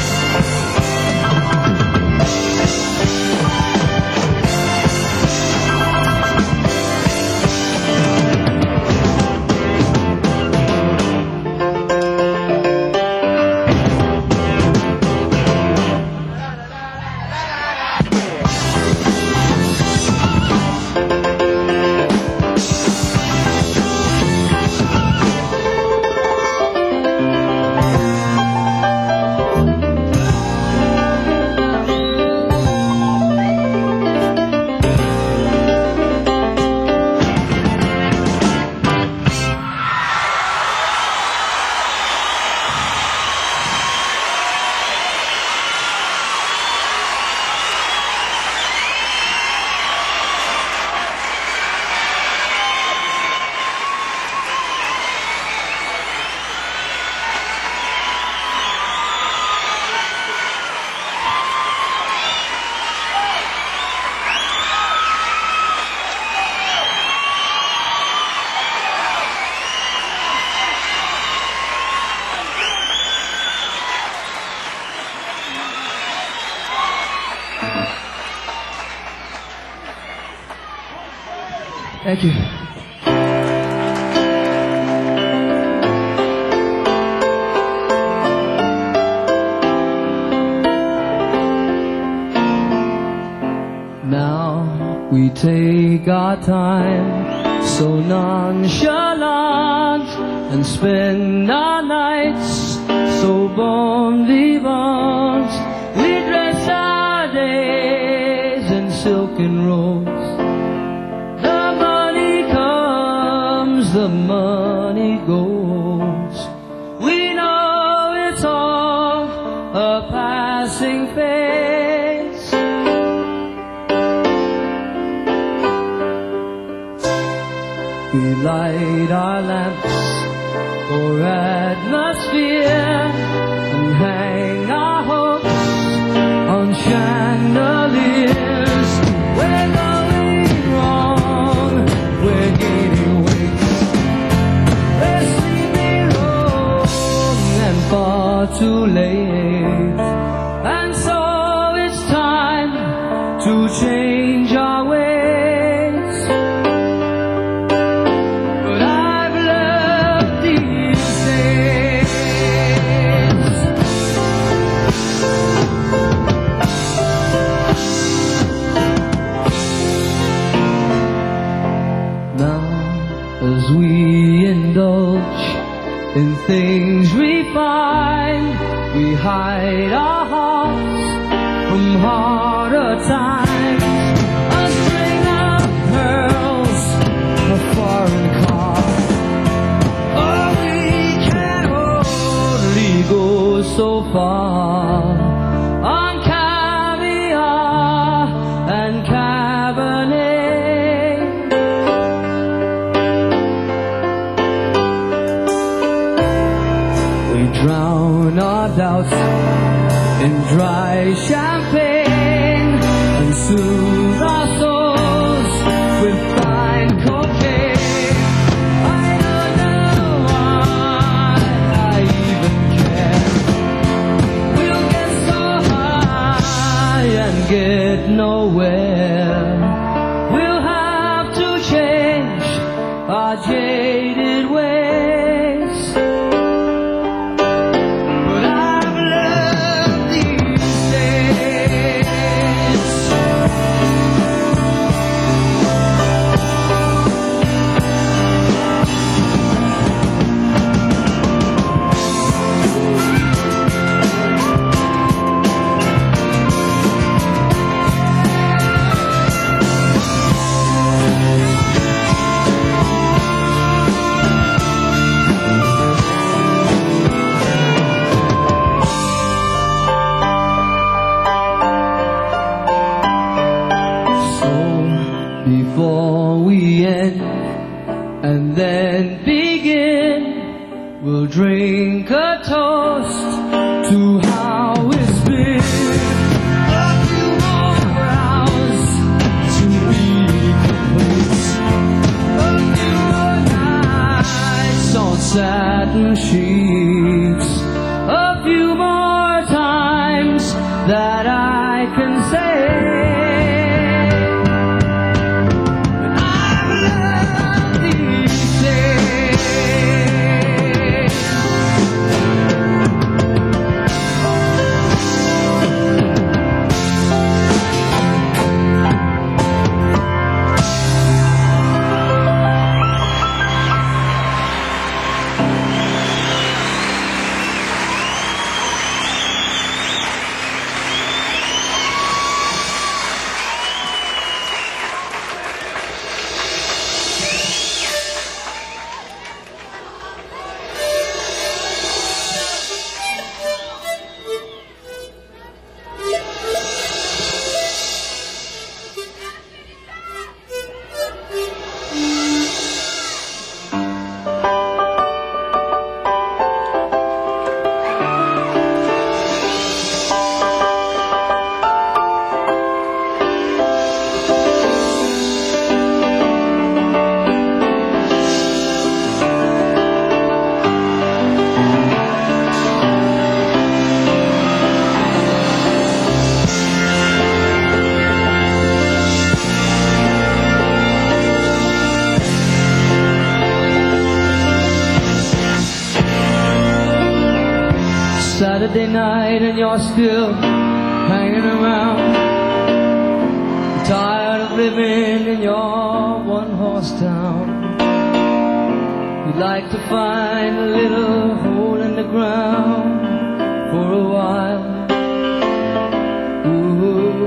Thank you. Now we take our time so nonchalant and spend our nights so bon vivant. We dress our days in silken robes. The money goes. We know it's all a passing phase. We light our lamps for atmosphere and hang our hopes on chandeliers. We're going wrong, we're gaining weight. Far too late, and so it's time to change our ways. But I've loved these days. Now, as we indulge in things refined, we hide our hearts from harder times. A string of pearls, a foreign car, all we can hold so far on caviar and Cabernet. We drown our doubts in dry champagne and soothe our souls with fine cocaine. I don't know why I even care. We'll get so high and get nowhere. We'll have to change our jaded ways. But I've learned these days. Before we end and then begin, we'll drink a toast to how it's been. A few more hours to be complete. A few more nights on satin sheets. A few more times that I can say Saturday night and you're still hanging around, tired of living in your one-horse town. You'd like to find a little hole in the ground for a while. Ooh.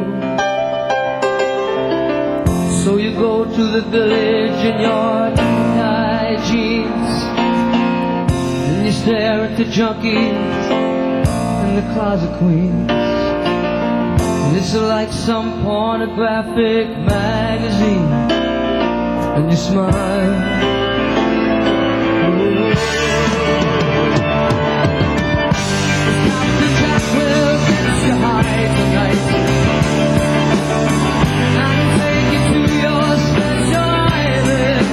So you go to the village in your tight jeans, and you stare at the junkies and the closet queens. It's like some pornographic magazine, and you smile. Ooh. Captain Jack will get you high tonight and take you to your special island.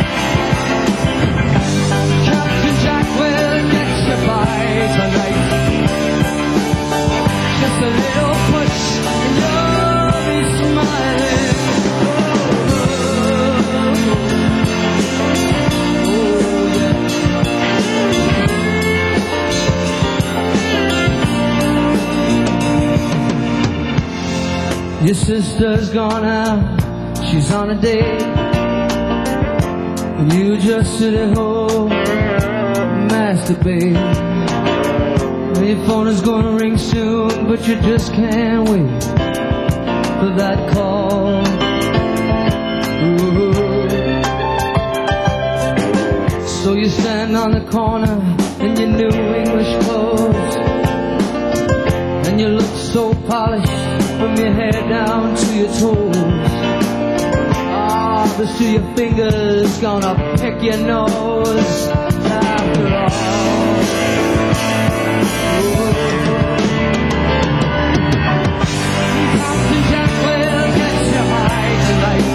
Captain Jack will get you by tonight. Just a little push and you'll be smiling. Oh, yeah. Your sister's gone out, she's on a date, and you just sit at home and masturbate. Your phone is gonna ring soon, but you just can't wait for that call. Ooh. So you stand on the corner in your new English clothes, And you look so polished from your head down to your toes. Ah, but still your fingers gonna pick your nose after all. Captain Jack will get you high tonight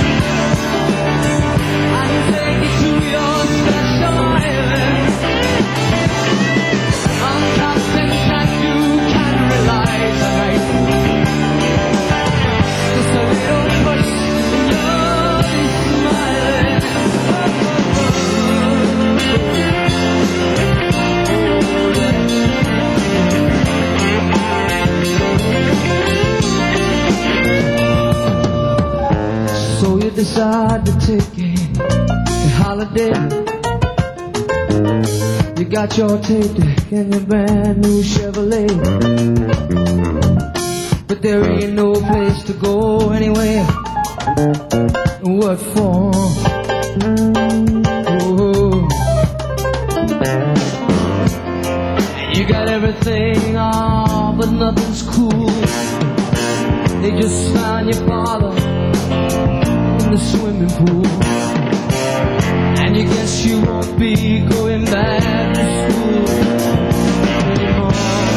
and take you to your special island. On Captain Jack you can rely tonight. Just a little push and you'll be smiling. So you decide to take a holiday. You got your tape deck and your brand new Chevrolet, but there ain't no place to go anyway. What for? Oh. You got everything on, but nothing's cool. They just found your father in the swimming pool, and you guess you won't be going back to school anymore.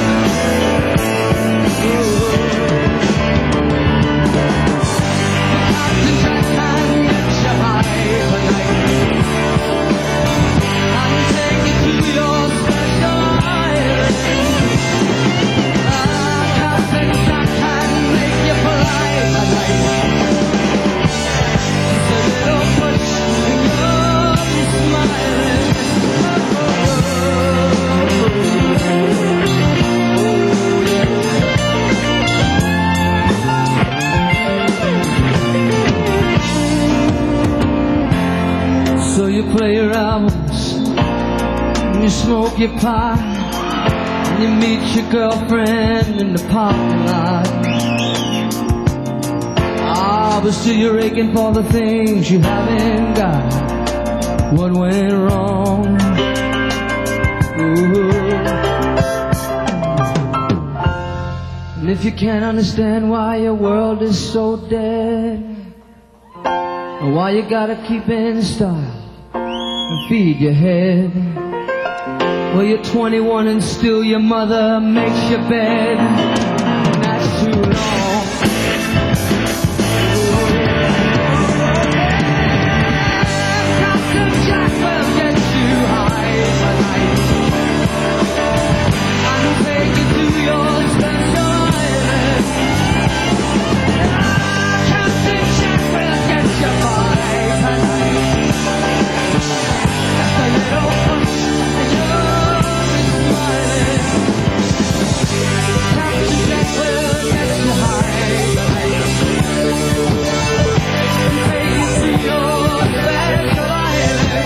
Captain Jack can get you high tonight and take you to your special island. Captain Jack can make you polite tonight. Just a little push and you'll be smiling. So you play your albums and you smoke your pot and you meet your girlfriend in the parking lot. Ah, but still you're aching for the things you haven't got. What went wrong? Ooh. And if you can't understand why your world is so dead, or why you gotta keep in style and feed your head, well, you're 21 and still your mother makes your bed, and that's too long. Captain Jack will get you high tonight and take you to your special island. Captain Jack will get you high tonight. Just a little push and you'll be smiling. Captain Jack will get you high tonight and take you to your special island.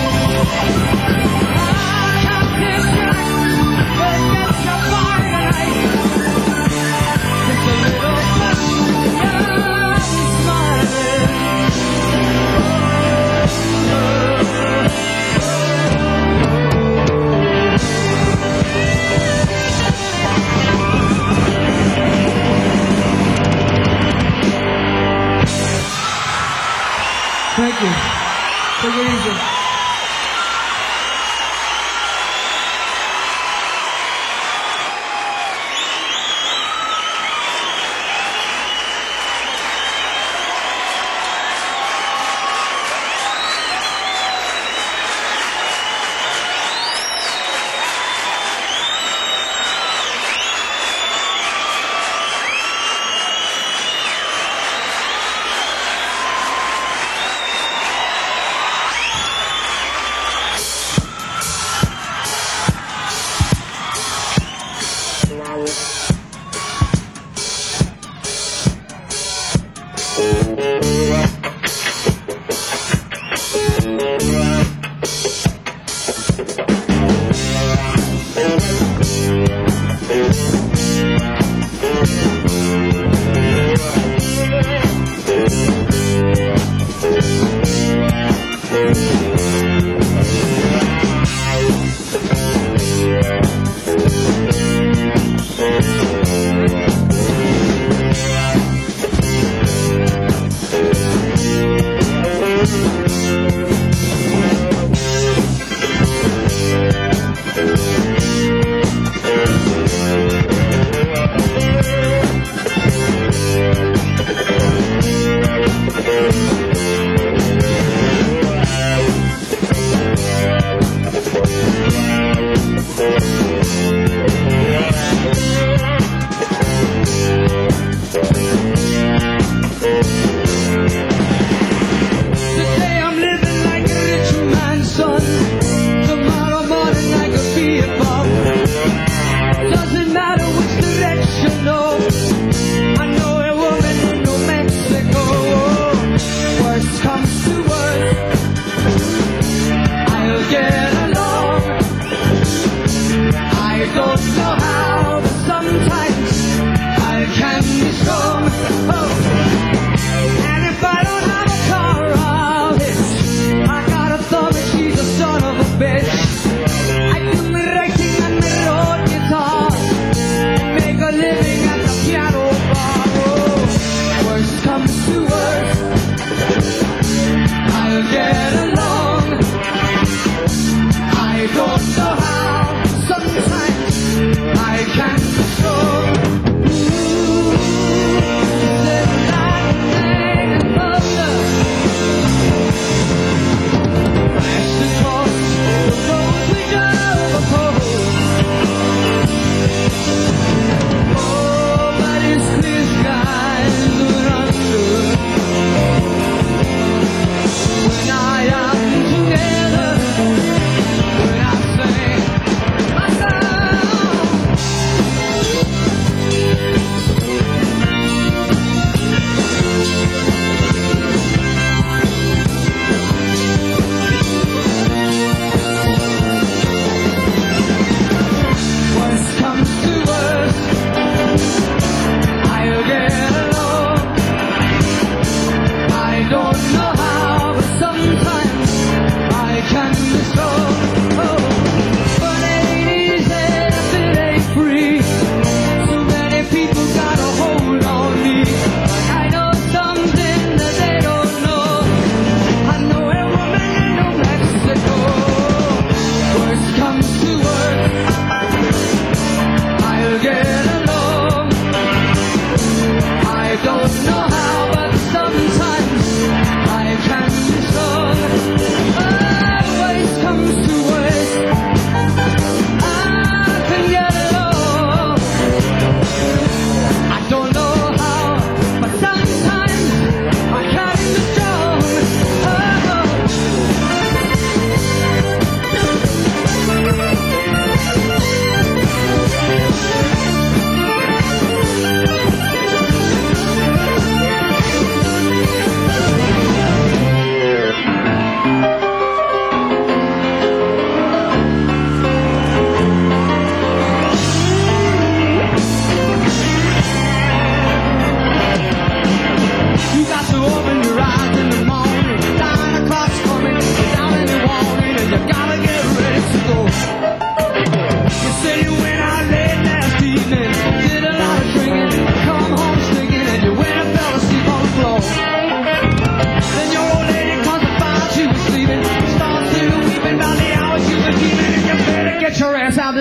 Captain Jack will get you high tonight. Just a little push and you'll be smiling. Thank you. Take it easy.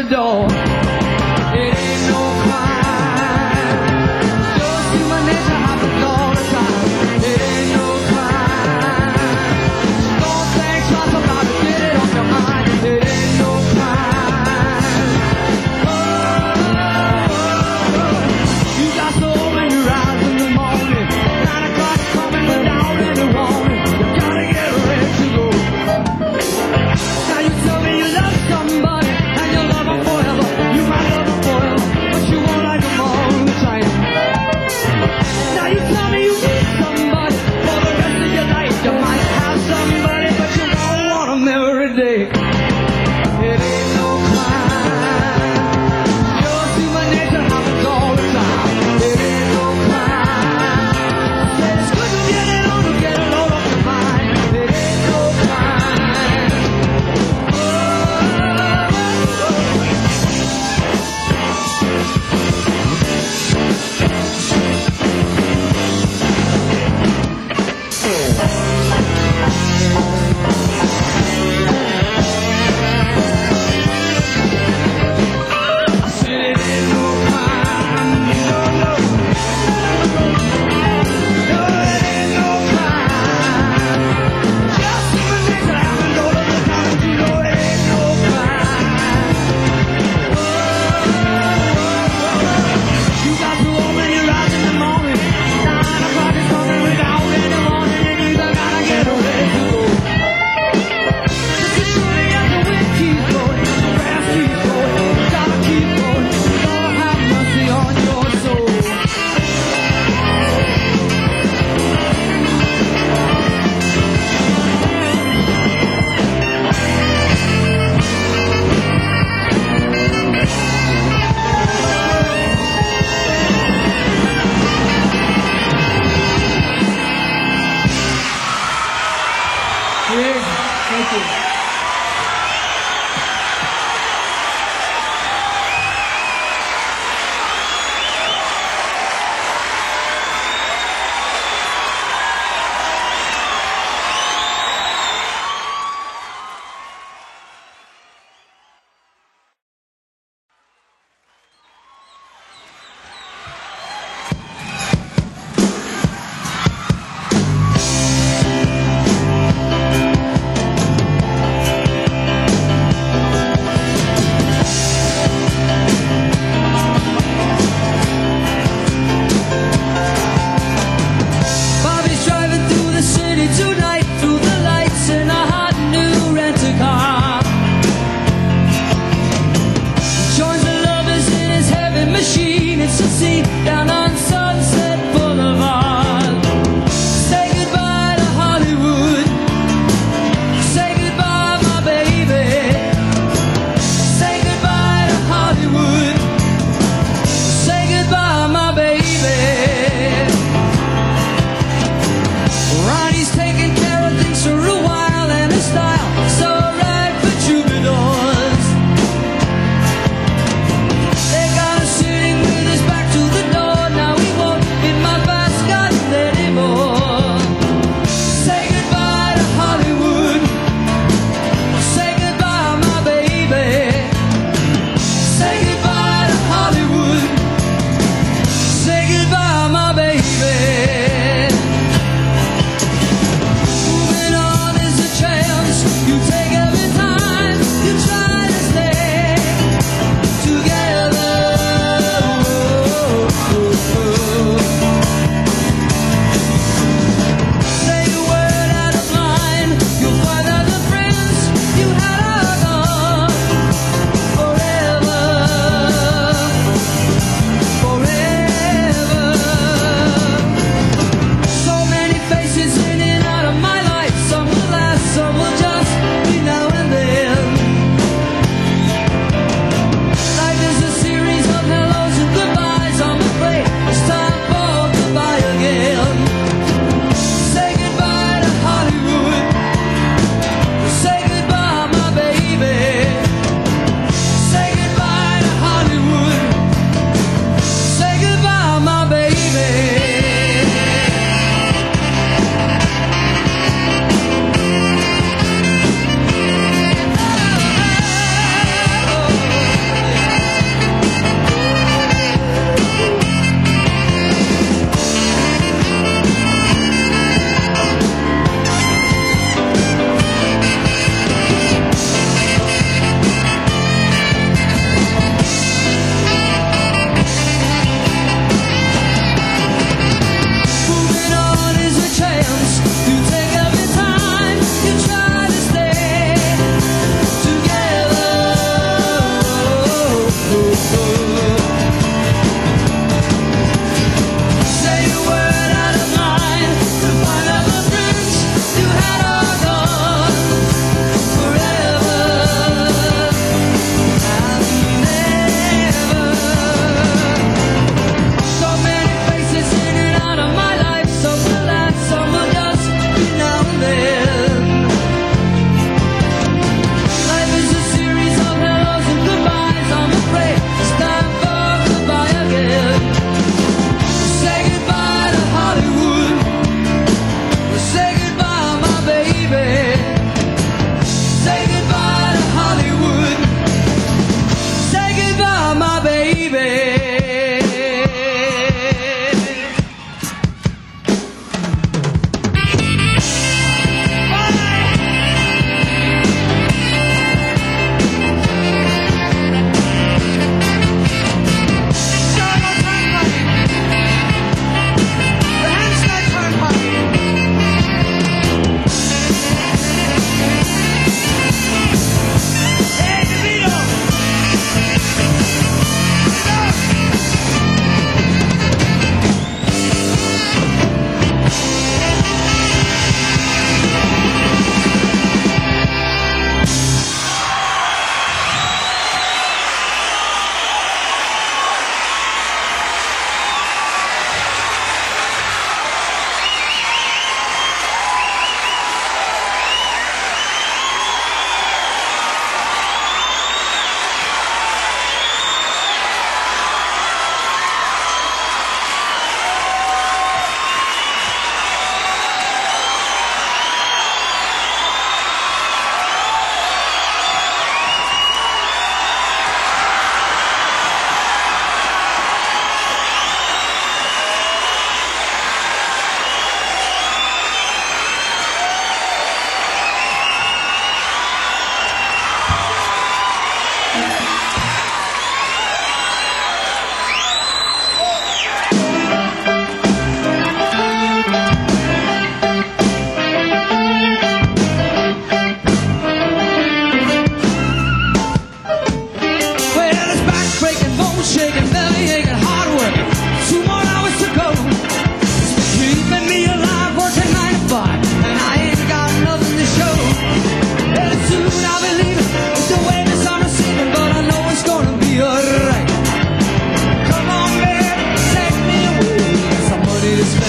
the door. It ain't no crime. Just human nature happens all the time. It ain't no crime. Don't think twice about it, get it off your mind. It ain't no crime. You got so many rides in the morning. 9 o'clock coming without any warning. You gotta get ready to go. Now you tell me you love somebody and you love them forever.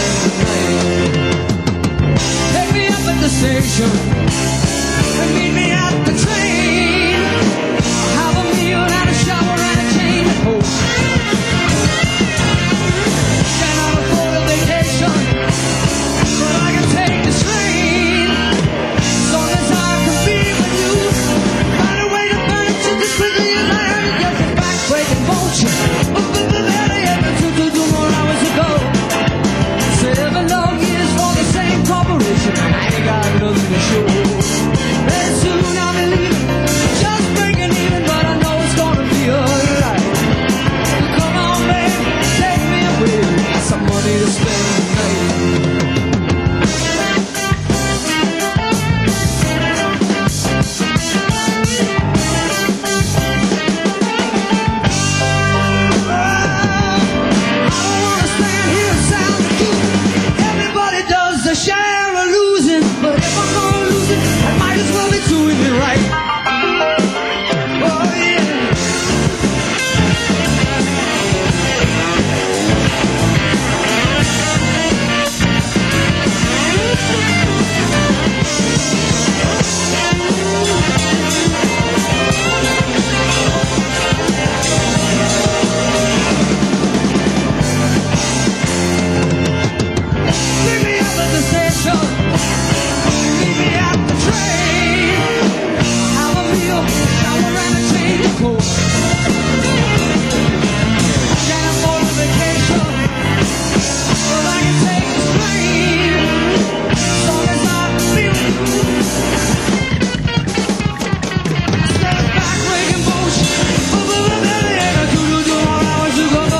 spend the night. Take me up at the station and meet me at the train. Have a meal and a shower and a change of clothes. Can't afford a vacation, but I can take the train. As long as I can be with you, find a way to burn it just as quickly as I am. Get the back-breaking bullshit. Two more hours to go. 7 long years for the same corporation. I ain't got nothing to show. Very soon I'll be leaving, just breaking even, but I know it's gonna be alright. Come on, baby, take me away. Got some money to spend tonight. Share or losing, but if I'm gonna lose it, I might as well be doing it right. Oh yeah. Pick me up at the station, meet me at the train. Have a meal, shower and a change of clothes. Can't afford a vacation, but I can take the train. As long as I feel good. Instead of back-breaking bullshit, two more hours to go.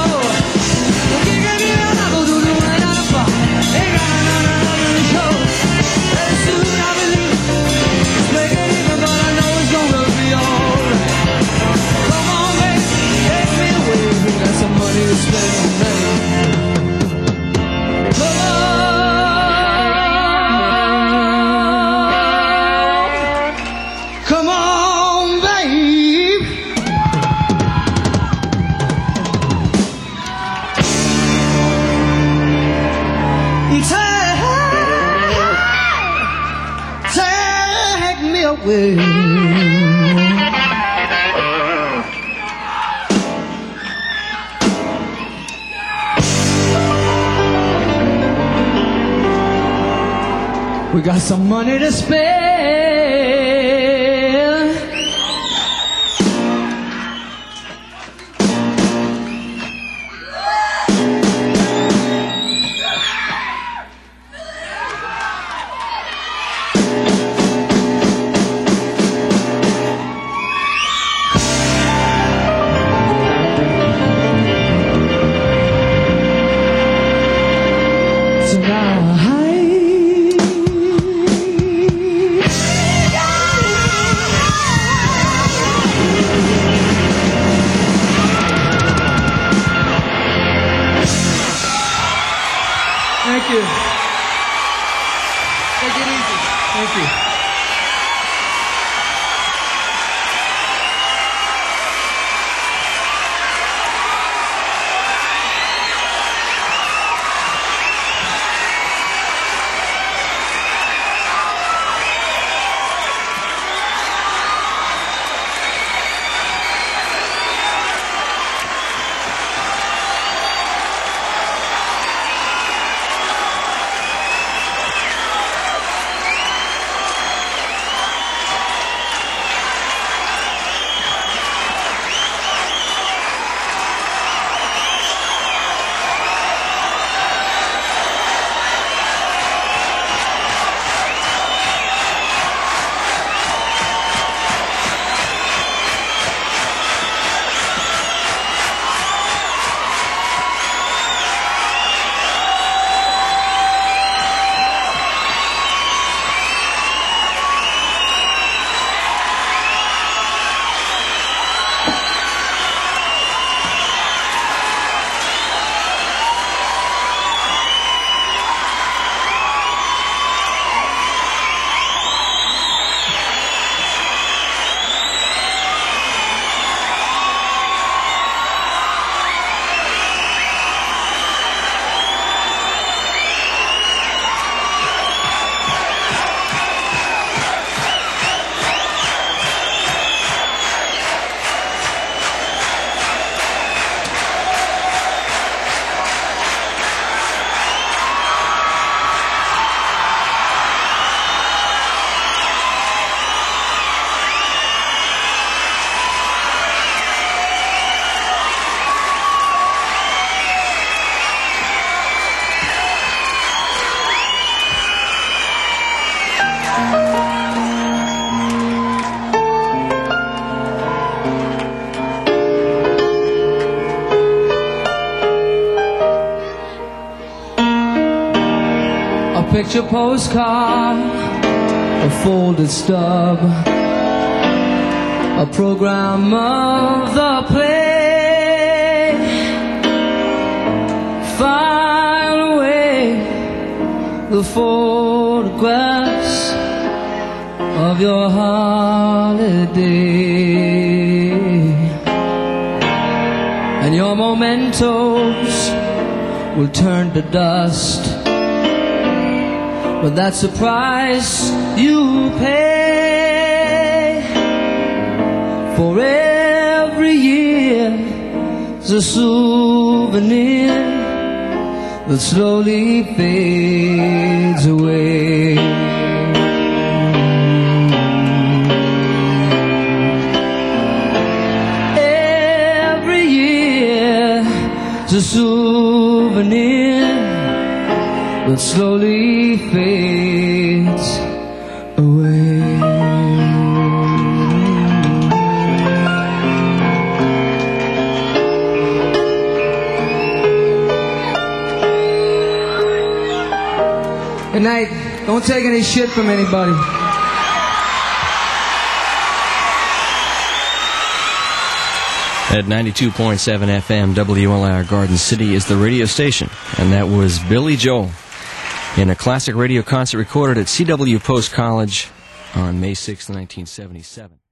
Come on, babe. Take me away. We got some money to spend. Thank you. Take it easy. Thank you. picture postcard, a folded stub, a program of the play. File away the photographs of your holiday, and your mementos will turn to dust, but that's the price you pay. For every year is a souvenir that slowly fades away. Every year is a souvenir that slowly fades away. Good night. Don't take any shit from anybody. At 92.7 FM, WLIR Garden City is the radio station, and that was Billy Joel in a classic radio concert recorded at CW Post College on May 6, 1977.